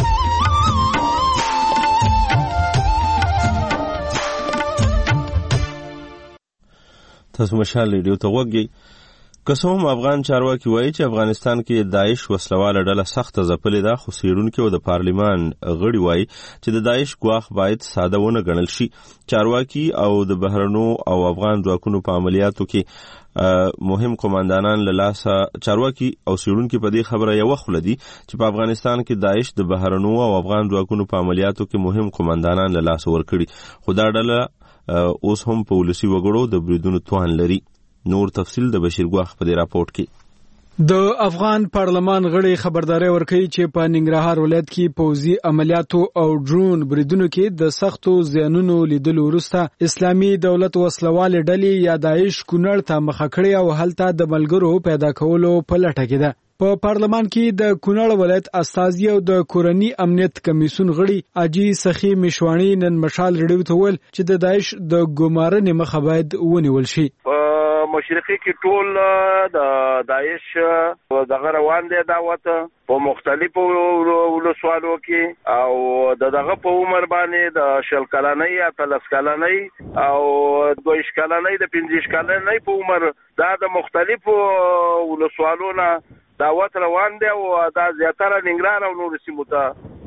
تاسو مشال ریډیو ته وګورئ. که څه هم افغان چارواکي وایي چې افغانستان کې داعش وسلواله ډله سخته ځپلې ده، خو څېړونکي او د پارلمان غړي وایي چې د داعش ګواښ باید ساده ونه ګڼل شي. چارواکي او د بهرنو او افغان ځواکونو په عملیاتو کې مهم قوماندانان له لاسه چارواکي او څېړونکي په دې خبره یوه خوله دي چې په افغانستان کې داعش د بهرنو او افغان ځواکونو په عملیاتو کې مهم قوماندانان له لاسه ورکړي، خو دا ډله اوس هم په ولسي وګړو د بریدونو توان لري. نور تفصیل د بشیر ګواخ په دې راپورټ کې. د افغان پارلمان غړي خبرداري ورکړي چې په ننګرهار ولایت کې پوځي عملیاتو او ډرون بریدونو کې د سختو زیانونو لیدلو وروسته اسلامي دولت وسلواله ډلې یا داعش کونړ ته مخه کړې او هلته د ملګرو پیدا کولو په لټه کې ده. په پارلمان کې د کونړ ولایت استازي او د کورنی امنیت کمیسیون غړي اجي سخي مشوانی نن مشال ریډیو ته ویل چې د داعش د ګمارنې مخه باید ونیول شي. مشرقي کې ټول د داعش دغه روان دی دعوت په مختلفو ولسوالو کې او دغه په عمر باندې د 20 کلنۍ یا 30 کلنۍ او 22 کلنۍ د 15 کلنۍ په عمر دا د مختلفو ولسوالو نه دعوت روان دی او دا زیاتره ننګرهار او نور سیمو ته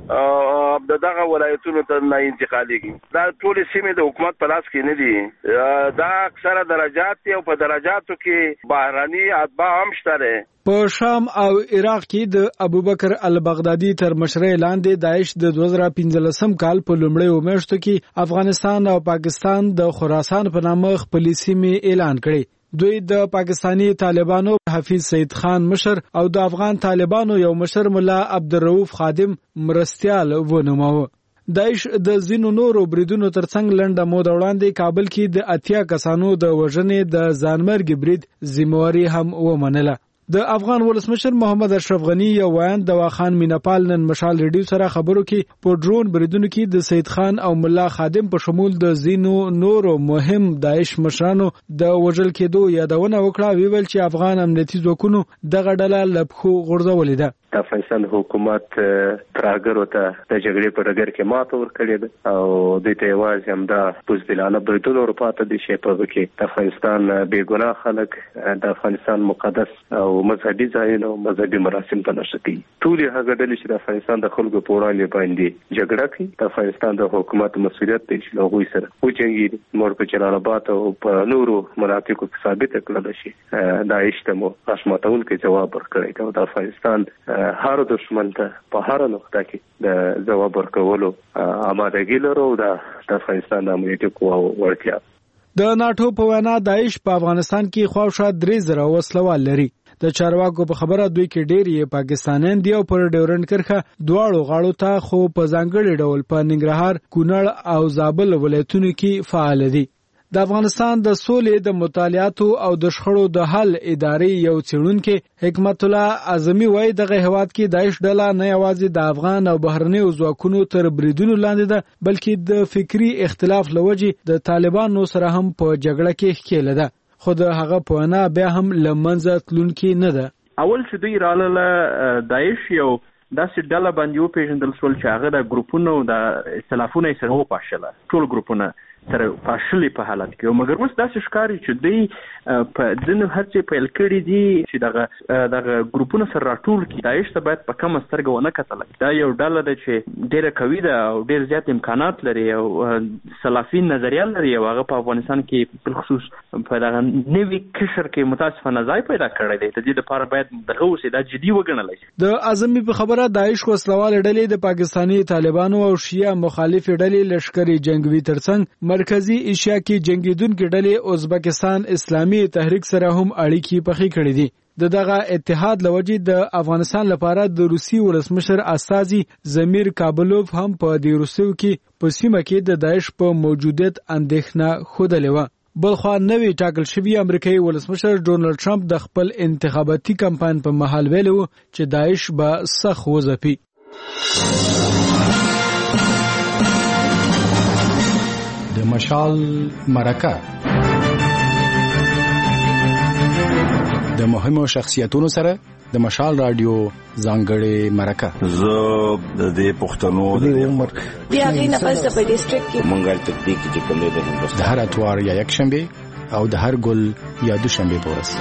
دغه ولایتونو ته نه انتقالېږي. دا ټول سیمې د حکومت په لاس کې نه دي. دا اکثره درجات دي او په درجاتو کې بهراني اتباع هم شته. په شام او عراق کې د ابوبکر البغدادي تر مشرۍ لاندې داعش د 2015 کال په لومړیو میاشتو کې افغانستان او پاکستان د خراسان په نامه خپلې سیمې اعلان کړې. دوی د پاکستانی طالبانو حفیظ سید خان مشر او د افغان طالبانو یو مشر مولا عبدالرؤوف خادم مرستیال ونوماوه. داعش د ځینو نورو بریدونو ترڅنګ لنډه موده وړاندې کابل کې د 80 کسانو د وژنې د ځانمرګي برید ذمہواري هم ومنله. د افغان ولسمشر محمد اشرف غنی یو ویان د واخان مینپال نن مشال ریډیو سره خبرو کې په ډرون بریدونو کې د سید خان او مولا خادم په شمول د زینو نورو مهم داعش مشرانو د وژل کېدو یادونه وکړه. ویل چې افغان امنیتي ځواکونو دغه ډله لپخو غورځولې ده. د افغانستان حکومت ترهګرو ته د جګړې په ډګر کې ماته ورکړې ده او دوی ته یوازې همدا بزدلانه بریدونه ورپاته دي چې په کې د افغانستان بې ګناه خلک د افغانستان مقدس او مذهبي ځایونه او مذهبي مراسم په نشه کوي. ټولې هغه ډلې چې د افغانستان د خلکو په وړاندې باندې جګړه کوي د افغانستان د حکومت مسؤلیت دی چې له هغوی سره وجنګي. موږ په جلال آباد او په نورو مناطقو کې ثابته کړل شي داعش ته مو اسماتونکو جواب ورکړی دی. د افغانستان هر دشمن ته په هر نقطه کې د جواب ورکولو آمادګي لرو. د افغانستان د امنیتي قواو وړتیا. د ناتو په وینا داعش په افغانستان کې خواوشا 3000 وسلوال لري. د چارواکو په خبره دوی کې ډېر یې پاکستانیان دي او پر ډیورنډ کرښه دواړو غاړو ته خو په ځانګړي ډول په ننګرهار، کونړ او زابل ولایتونو کې فعال دي. د افغانستان د سولې د مطالعاتو او د شخړو د حل ادارې یو څېړونکی حکمت الله اعظمي وایي دغه هیواد کې داعش ډله نه یوازې د افغان او بهرنیو ځواکونو تر بریدونو لاندې ده بلکې د فکری اختلاف له وجې د طالبانو سره هم په جګړه کې ښکېله ده. خو د هغه په وینا بیا هم له منځه تلونکې نه ده. اول چې دوی راغله داعش یو داسې ډله باندې وپېژندل شول چې هغه د ګروپونو د اختلافونه یې سره وپاشله. ټول ګروپونه سره پاشلې په حالت کې. مګر اوس داسې ښکاري چې دوی په ځینو هڅې پیل کړي دي چې دغه ګروپونه سره راټول کړي. داعش ته باید په کمه سترګه ونه کتل. دا یو ډله ده چې ډېره قوي ده او ډېر زیات امکانات لري او سلافین نظریه لري او هغه په افغانستان کې بالخصوص په دغه نوي قشر کې متاسفانه ځای پیدا کړی دی. د دې لپاره باید دغه اوسې دا جدي وګڼل شي. د اعظمي په خبره داعش وسلوال ډلې د پاکستانی طالبانو او شیعه مخالف ډلې لشکري جنگوي ترڅنګ مرکزی ایشیا کې جنگیدونکو ډلې ازبکستان اسلامي تحریک سره هم اړیکې پخې کړې دي. دغه اتحاد لوجې د افغانستان لپاره د روسي ولسمشر استازي زمیر کابلوف هم په دې روسیو کې په سیمه کې د داعش په موجودیت اندېښنه خوده لیوه. بلخوا نوی ټاکل شوی امریکایي ولسمشر ډونالد ټرمپ د خپل انتخاباتي کمپاین په مهال ویلو چې داعش به سخت وځپي. د مشال مرکه د مهمو شخصیتونو سره د مشال رادیو ځانګړې مرکه. زه د دې پښتنو د عمر دی هغه نه پس په ډیسټریکټ کې منګل تطبیق چې کوم دی د هر اتوار یا یک شنبه او د هر ګل یا دوشنبه په ورځ.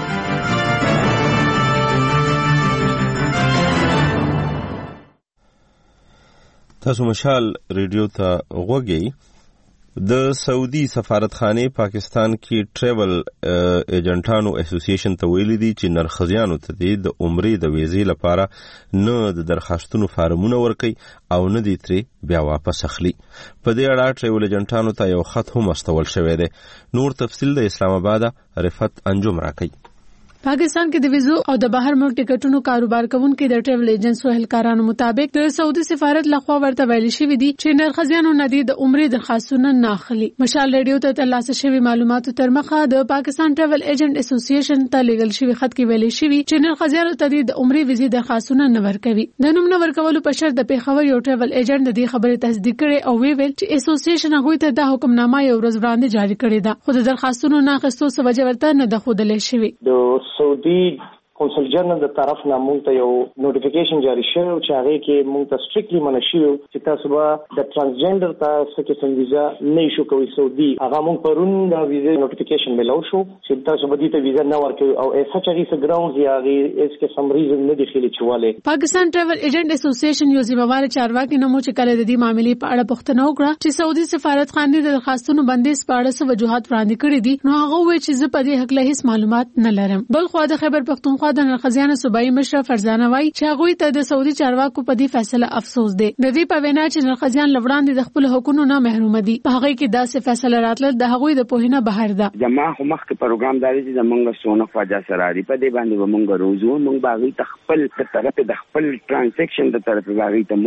تاسو مشال ریډیو ته غوږی. د سعودي سفارتخانه پاکستان کې ټریول ایجنټانو اسوسییشن ته ویلي دي چې نرخزیانو ته د عمرې د ویزې لپاره نه د درخواستونو فارمونه ورکي او نه دي ترې بیا واپس اخلي. په دې اړه ټریول ایجنټانو ته یو خط هم استول شوی دی. نور تفصیل د اسلام آباد رفعت انجم راکړي. پاکستان کې د ویزو او د بهر ملک ټیکټونو کاروبار کوونکو د ټریول ایجنټس او اهلکارانو مطابق د سعودي سفارت لخوا ورته ویل شوی دی چې نرخزیانو نه دي د عمرې درخواستونه نه اخلي. مشال ریډیو ته ترلاسه شوی معلوماتو تر مخه د پاکستان ټریول ایجنټ اسوسییشن ته لیږل شوی خط کې ویل شوی چې نرخزیانو ته د عمرې ویزې درخواستونه نه ورکوي. د نوم نه ورکولو په شرط د پیښور یو ټریول ایجنټ د دې خبرې تصدیق کړي او ویل چې اسوسییشن هغه ته د حکمنامه یو ورځ وړاندې جاری کړې ده خو د درخواستونو نه اخیستو څه وجه ورته نه ده ښودل شوی. د سعودي قونسل جنرال د طرف نه مونږ ته یو نوټیفیکیشن جاری شوی چې هغه کې مونږ ته سټریکټلی منع شوی چې تاسو به د ترانسجنډر تاسو کې څنګه ویزا نه شو کوي سعودي هغه مونږ پرون د ویزا نوټیفیکیشن ملو شو چې تاسو به دې ته ویزا نه ورکوي او سچ هغه څه ګراوندز یا هغه اس کې سم ریزن نه دی خلی چواله. پاکستان ټریول ایجنټ اسوسییشن یو ذمہوار چارواکي نمو چې کله د دې معاملې په اړه پوښتنه وکړه چې سعودي سفارتخانه د درخواستونو بندیز په اړه څه وجوهات وړاندې کړي دي نو هغه وایي چې زه په دې حق له هیڅ معلومات نه لرم. بل خو د خیبر پختونخوا د نرخزیانو صوبایي مشر فرزانه وایي چې هغه ته د سعودي چارواکو په دې فیصله افسوس دی. د دې په وینا چې نرخزیان لوړاندې د خپل حقوقو نه محروم دي په هغه کې داسې فیصله راتله د هغوی د پوهینه بهر ده. جما خو مخکې پروګرام داري چې زمونږ سونه خواجه سراری په دې باندې مونږ روزو مونږ باغی تخپل په طرف د خپل ترانزیکشن د طرف باغی ته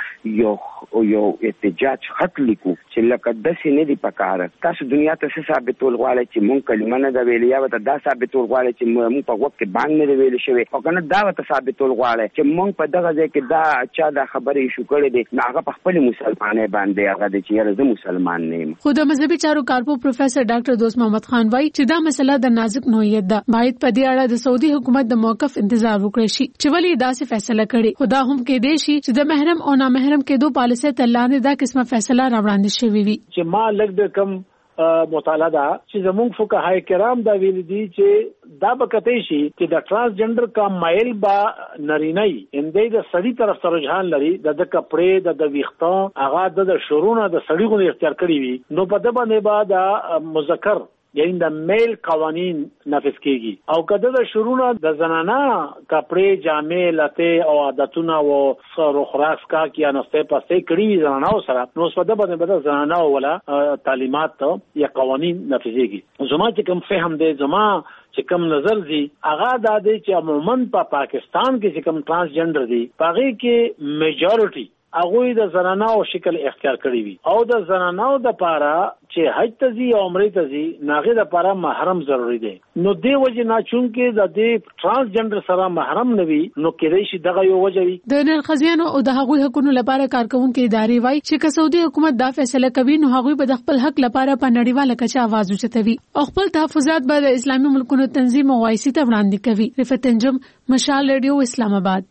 مونږ یو احتجاج خط لیکو چې لکه داسې نه دی پکاره تاسو دنیا ته څه ثابتول غواړئ چې مونږ کلمه نه د ویلیا وته دا ثابتول غواړئ چې مونږ په وخت کې باندې نه ویل شوی او کنه دا وته ثابتول غواړئ چې مونږ په دغه ځای کې دا چا دا خبرې شو کړې دي هغه په خپل مسلمانې باندې هغه د چې زه مسلمان نه یم. خو د مذهبي چارو کارپو پروفیسور ډاکټر دوست محمد خان وایي چې دا مسله د نازک نوعیت ده باید په دې اړه د سعودي حکومت د موقف انتظار وکړي شي چې ولې داسې فیصله کړي. خدا هم کې دی شي چې د محرم او نامحرم کېدو پالیسي ته لاندې دا قسمه فیصله راوړاندې شوې وي. چې ما لږ د کم مطالعه ده چې زموږ فقهای کرام دا ویل دي چې دا به کته شي چې د ترانسجنډر کا مایل با نرینه اندې د سړی طرف ته رجحان لري د کپړې د ویښتو هغه د شورونه د سړی غو اختیار کړی وي نو په د باندې با د مذکر یعنی د میل قوانین نافذ کیږي او کده د شروع د زنانا کپڑے جامې لته او عادتونه او سر خراس کا کیا نسته پسې کړي زنانا سره نو سپده باندې زنانا ولا تعلیمات یا قوانین نافذيږي. زما چې کوم فهم دی زما چې کوم نظر دی هغه د دې چې عموما په پاکستان کې چې کوم ترانسجنډر دی پاره کې میجورټي هغه د زنانو شکل اختیار کړی وي او د زنانو د پاره چې حج ته ځي او عمره ته ځي ناغه د پاره محرم ضروری دی نو دی وجه نه چون کې د دې ترانسجنډر سره محرم نوي نو کېدای شي دغه یو وجه وي. د نرخزیانو او د هغوی حقوقو لپاره کارکونکو ادارې وایي چې سعودي حکومت دا فیصله کوي نو هغوی به د خپل حق لپاره په نړیواله کچه आवाज اوچتوي او خپل تحفظات به د اسلامي ملکونو تنظیم او وایسي ته وړاندې کوي. رفعت انجم، مشال ریډیو، اسلام آباد.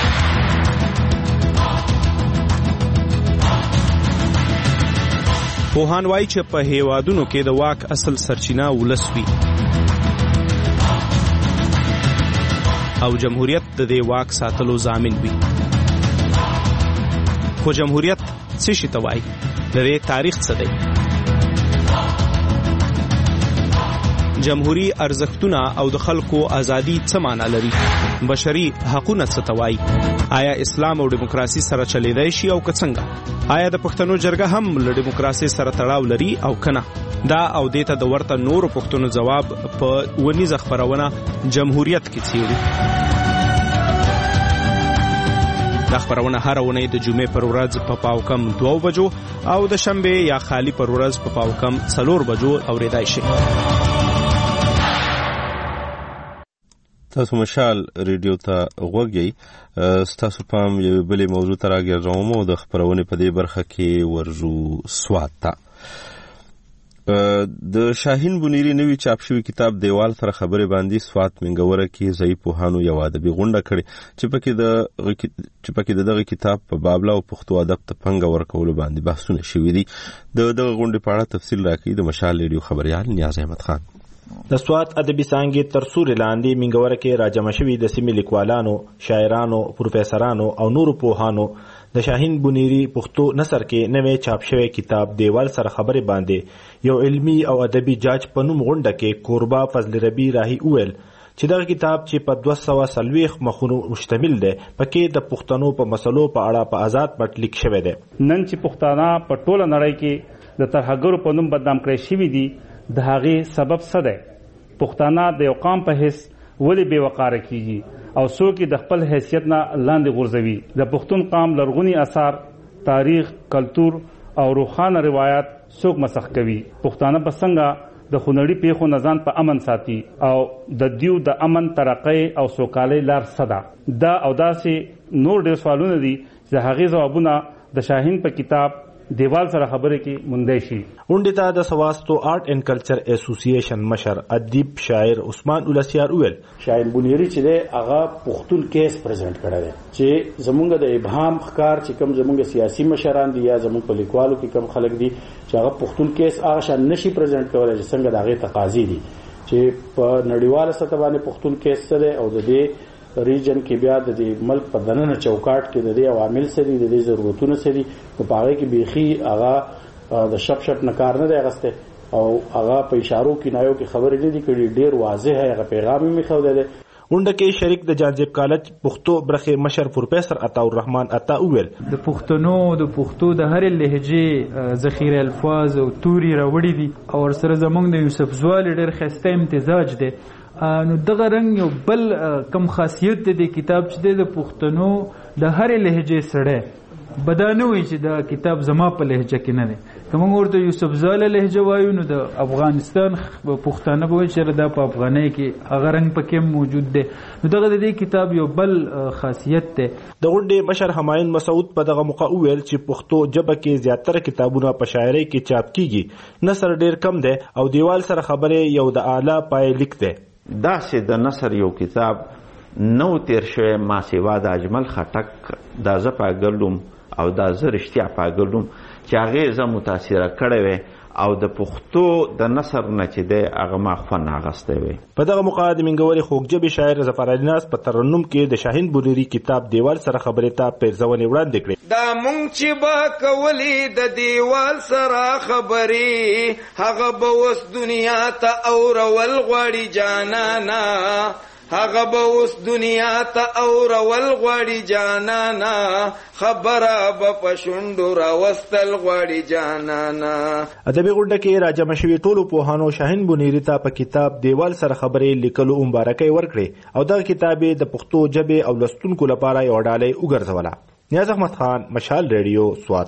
پوهان وایي چې په هیوادونو کې د واک اصل سرچینه ولس وي او جمهوریت د دې واک ساتلو ضامن وي. خو جمهوریت څه شي ته وایي؟ د دې تاریخ څه دی؟ جمهوری ارزښتونه او د خلکو ازادي څه معنی لري؟ بشري حقوقونه څه ته وایي؟ آیا اسلام او دیموکراسي سره چلیدای شي او که څنګه؟ آیا د پښتنو جرګه هم له دیموکراسي سره تړاو لري او کنه؟ دا او دیته د ورته نورو پښتنو جواب په ونیزه خبرونه جمهوریت کې څیړي. دا خبرونه هر ونې د جمعې پر ورځ په پاوکم 2 بجو او د شنبه یا خالی پر ورځ په پاوکم 4 بجو اوریدای شي. تاسو مشال ریډیو ته غوږی ستاسو پام یو بلې موضوع ته راګرځوم او د خبرونې په دې برخه کې ورجو سواد ته. د شاهین بنيري نوی چاپ شوی کتاب دیوال سره خبرې باندې سواد منګوره کې ضعیف پوهانو یو ادبي غونډه کړې چې پکې دغه کتاب په بابلا او پښتو ادب ته پنګ ورکول باندې بحثونه شوي دي. دغه غونډې په اړه تفصیل راکړي د مشال ریډیو خبريال نیاز احمد خان. د سواد ادبي څانګې تر سوري لاندې منګوره کې راجمع شوي د سیمې لیکوالانو، شاعرانو، پروفیسورانو او نورو پوهانو د شاهین بنيري پښتو نثر کې نوې چاپ شوی کتاب دیوال سره خبرې باندې یو علمی او ادبي جاج په نوم غونډه کې قربا فضل ربی راهي وویل چې دغه کتاب چې په 240 مخونو مشتمل دی پکې د پښتنو په مسلو په اړه په آزاد پټ لیک شوی دی. نن چې پښتانه په ټوله نړۍ کې د ترهګرو په نوم بدنام کړی شوي دي د هغې سبب څه دی؟ پښتانه د یو قام په حیث ولې بې وقاره کیږي او څوک د خپل حیثیت نه لاندې غورځوي؟ د پښتون قام لرغوني آثار، تاریخ، کلتور او روښانه روایت څوک مسخ کوي؟ پښتانه به څنګه د خونړي پیښو نه ځان په امن ساتي او د دیو د امن، ترقۍ او سوکالۍ لار څه ده؟ دا او داسې نور ډېر سوالونه دي چې هغې ځوابونه د شاهین په کتاب دیوال سره خبرې کې موندای شي. غونډې ته د سواستو آرټ اینڈ کلچر اسوسییشن مشر ادیب شاعر عثمان اولسیار ویل شاهین بونیری چې دی هغه پښتون کیس پریزنټ کړی دی چې زمونږ د ابهام ښکار چې کوم زمونږ سیاسي مشران دي یا زمونږ په لیکوالو کې کوم خلک دي چې هغه پښتون کیس هغه شان نشي پریزنټ کولی چې څنګه د هغې تقاضي دي چې په نړیواله سطح باندې پښتون کیس څه دی او د دې ریجن کې بیا د دې ملک په دننه چوکاټ کې د دې عوامل څه دي د دې ضرورتونه څه دي نو په هغې کې بیخي هغه د شپ نه کار نه دی اخیستی او هغه په اشارو کنایو کې خبرې نه دي کړي ډېر واضح هغه پیغام یې میښودی دی. غونډه کې شریک د جانزیب کالج پښتو برخې مشر پروفیسر عطاالرحمن عطا وویل د پښتنو د پښتو د هرې لهجې ذخیره الفاظ او توري راوړي دي او ورسره زموږ د یوسف زوال ډېر ښایسته امتزاج دی. نو دغه رنګ یو بل کم خاصیت دی د کتاب چې دی د پښتنو د هرې لهجې سړی به دا نه وایي چې دا کتاب زما په لهجه کې نه دی. که موږ ورته یوسف زاله لهجه وایو نو د افغانستان پښتانه به وایي چې دا په افغانۍ کې هغه رنګ پکې موجود دی. نو دغه د دې کتاب یو بل خاصیت دی. د غونډې مشر همایون مسعود په دغه موقع وویل چې پښتو ژبه کې زیاتره کتابونه په شاعرۍ کې چاپ کیږي نثر ډېر کم دی او دیوال سره خبرې یو د اعلی پای لیک دی. داسې د نثر یو کتاب نو تیر شوی ما سیوا د اجمل خټک دا زه پاګلوم او دا زه رښتیا پاګلوم چې هغې زه متاثره کړی وی او د پښتو د نثر نه چې دی هغه ما خوند اخیستی وی. په دغه موقع د مینګورې خوږژبې شاعر ظفر علي ناز په ترنم کې د شاهین بونیری کتاب دیوال سره خبرې ته پیرزونې وړاندې کړې. دا مونږ چې به کولې د دیوال سره خبرې هغه به اوس دنیا ته اورول غواړي جانانا هغه به اوس دنیا ته اورول غواړي جانانا خبره به په شونډو راوستل غواړي جانانا. ادبي غونډه کې راجمع شوي ټولو پوهانو شاهین بونیری ته په کتاب دیوال سره خبرې لیکلو مبارکۍ ورکړې او دغه کتاب د پښتو ژبې او لوستونکو لپاره یوه ډالۍ وګرځوله. نیاز احمد خان، مشال ریډیو، سوات.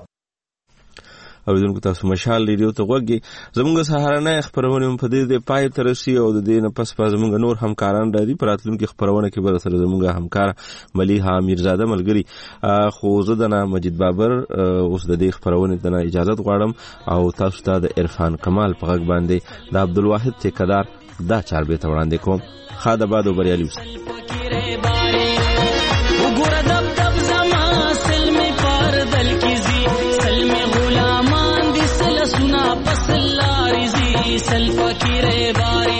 اوریدونکو تاسو مشال ریډیو ته غوږی زموږ سهارنۍ خپرونه په دې پای ته رسي او د دې نه پس زموږ نور همکاران راځي په راتلونکي خپرونه کې به سره زموږ همکار ملیحه امیرزاده ملګري خو زه د مجید بابر اوس د دې خپرونې د اجازه غواړم او تاسو ته د عرفان کمال په غږ باندې د عبدالواحد ټیکدار دا چاربې ته وړاندې کوم. ښه د باد او بریالي اوسئ. سل فقیر باری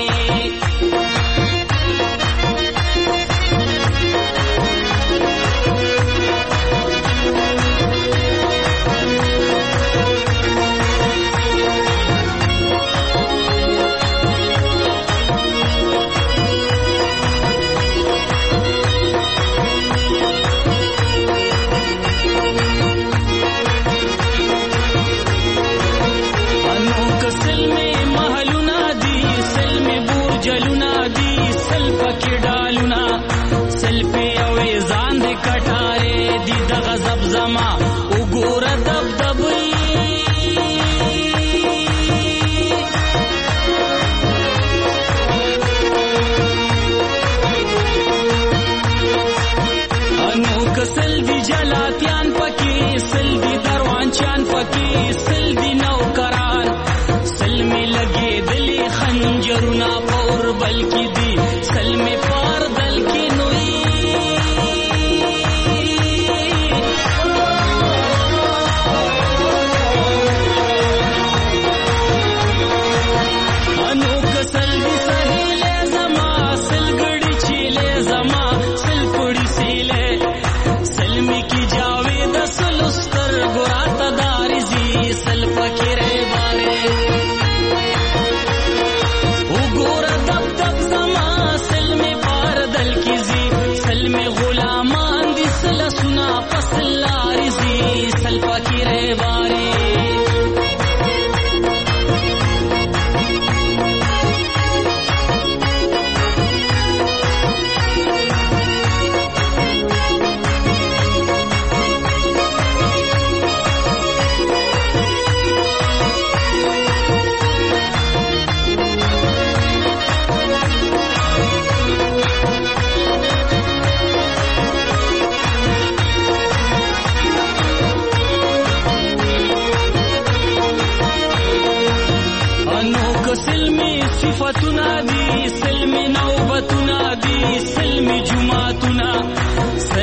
زما وګوره دبدبې انو کسل دی جلاتیان پکې سل دی دروانچان پکې سل دی نوکران سل می لګې دلی خنجرونه پور بلکی دی سل می پار دل کی نوې سل فقیر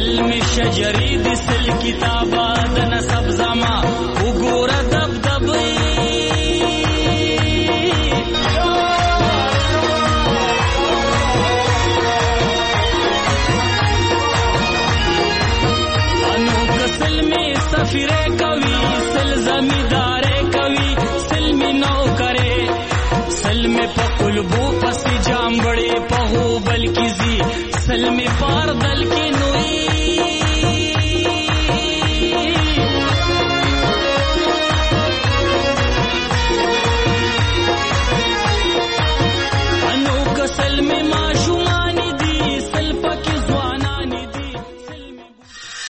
سلم شجری د سل کتابه د نسب زما وګوره دبدبې انو کسل می سفیره کوي سل زمیداره کوي سل می نو کرے سل می په قلبو پس جام بڑے په هو بلکی زی سل می پار دل کی نوئی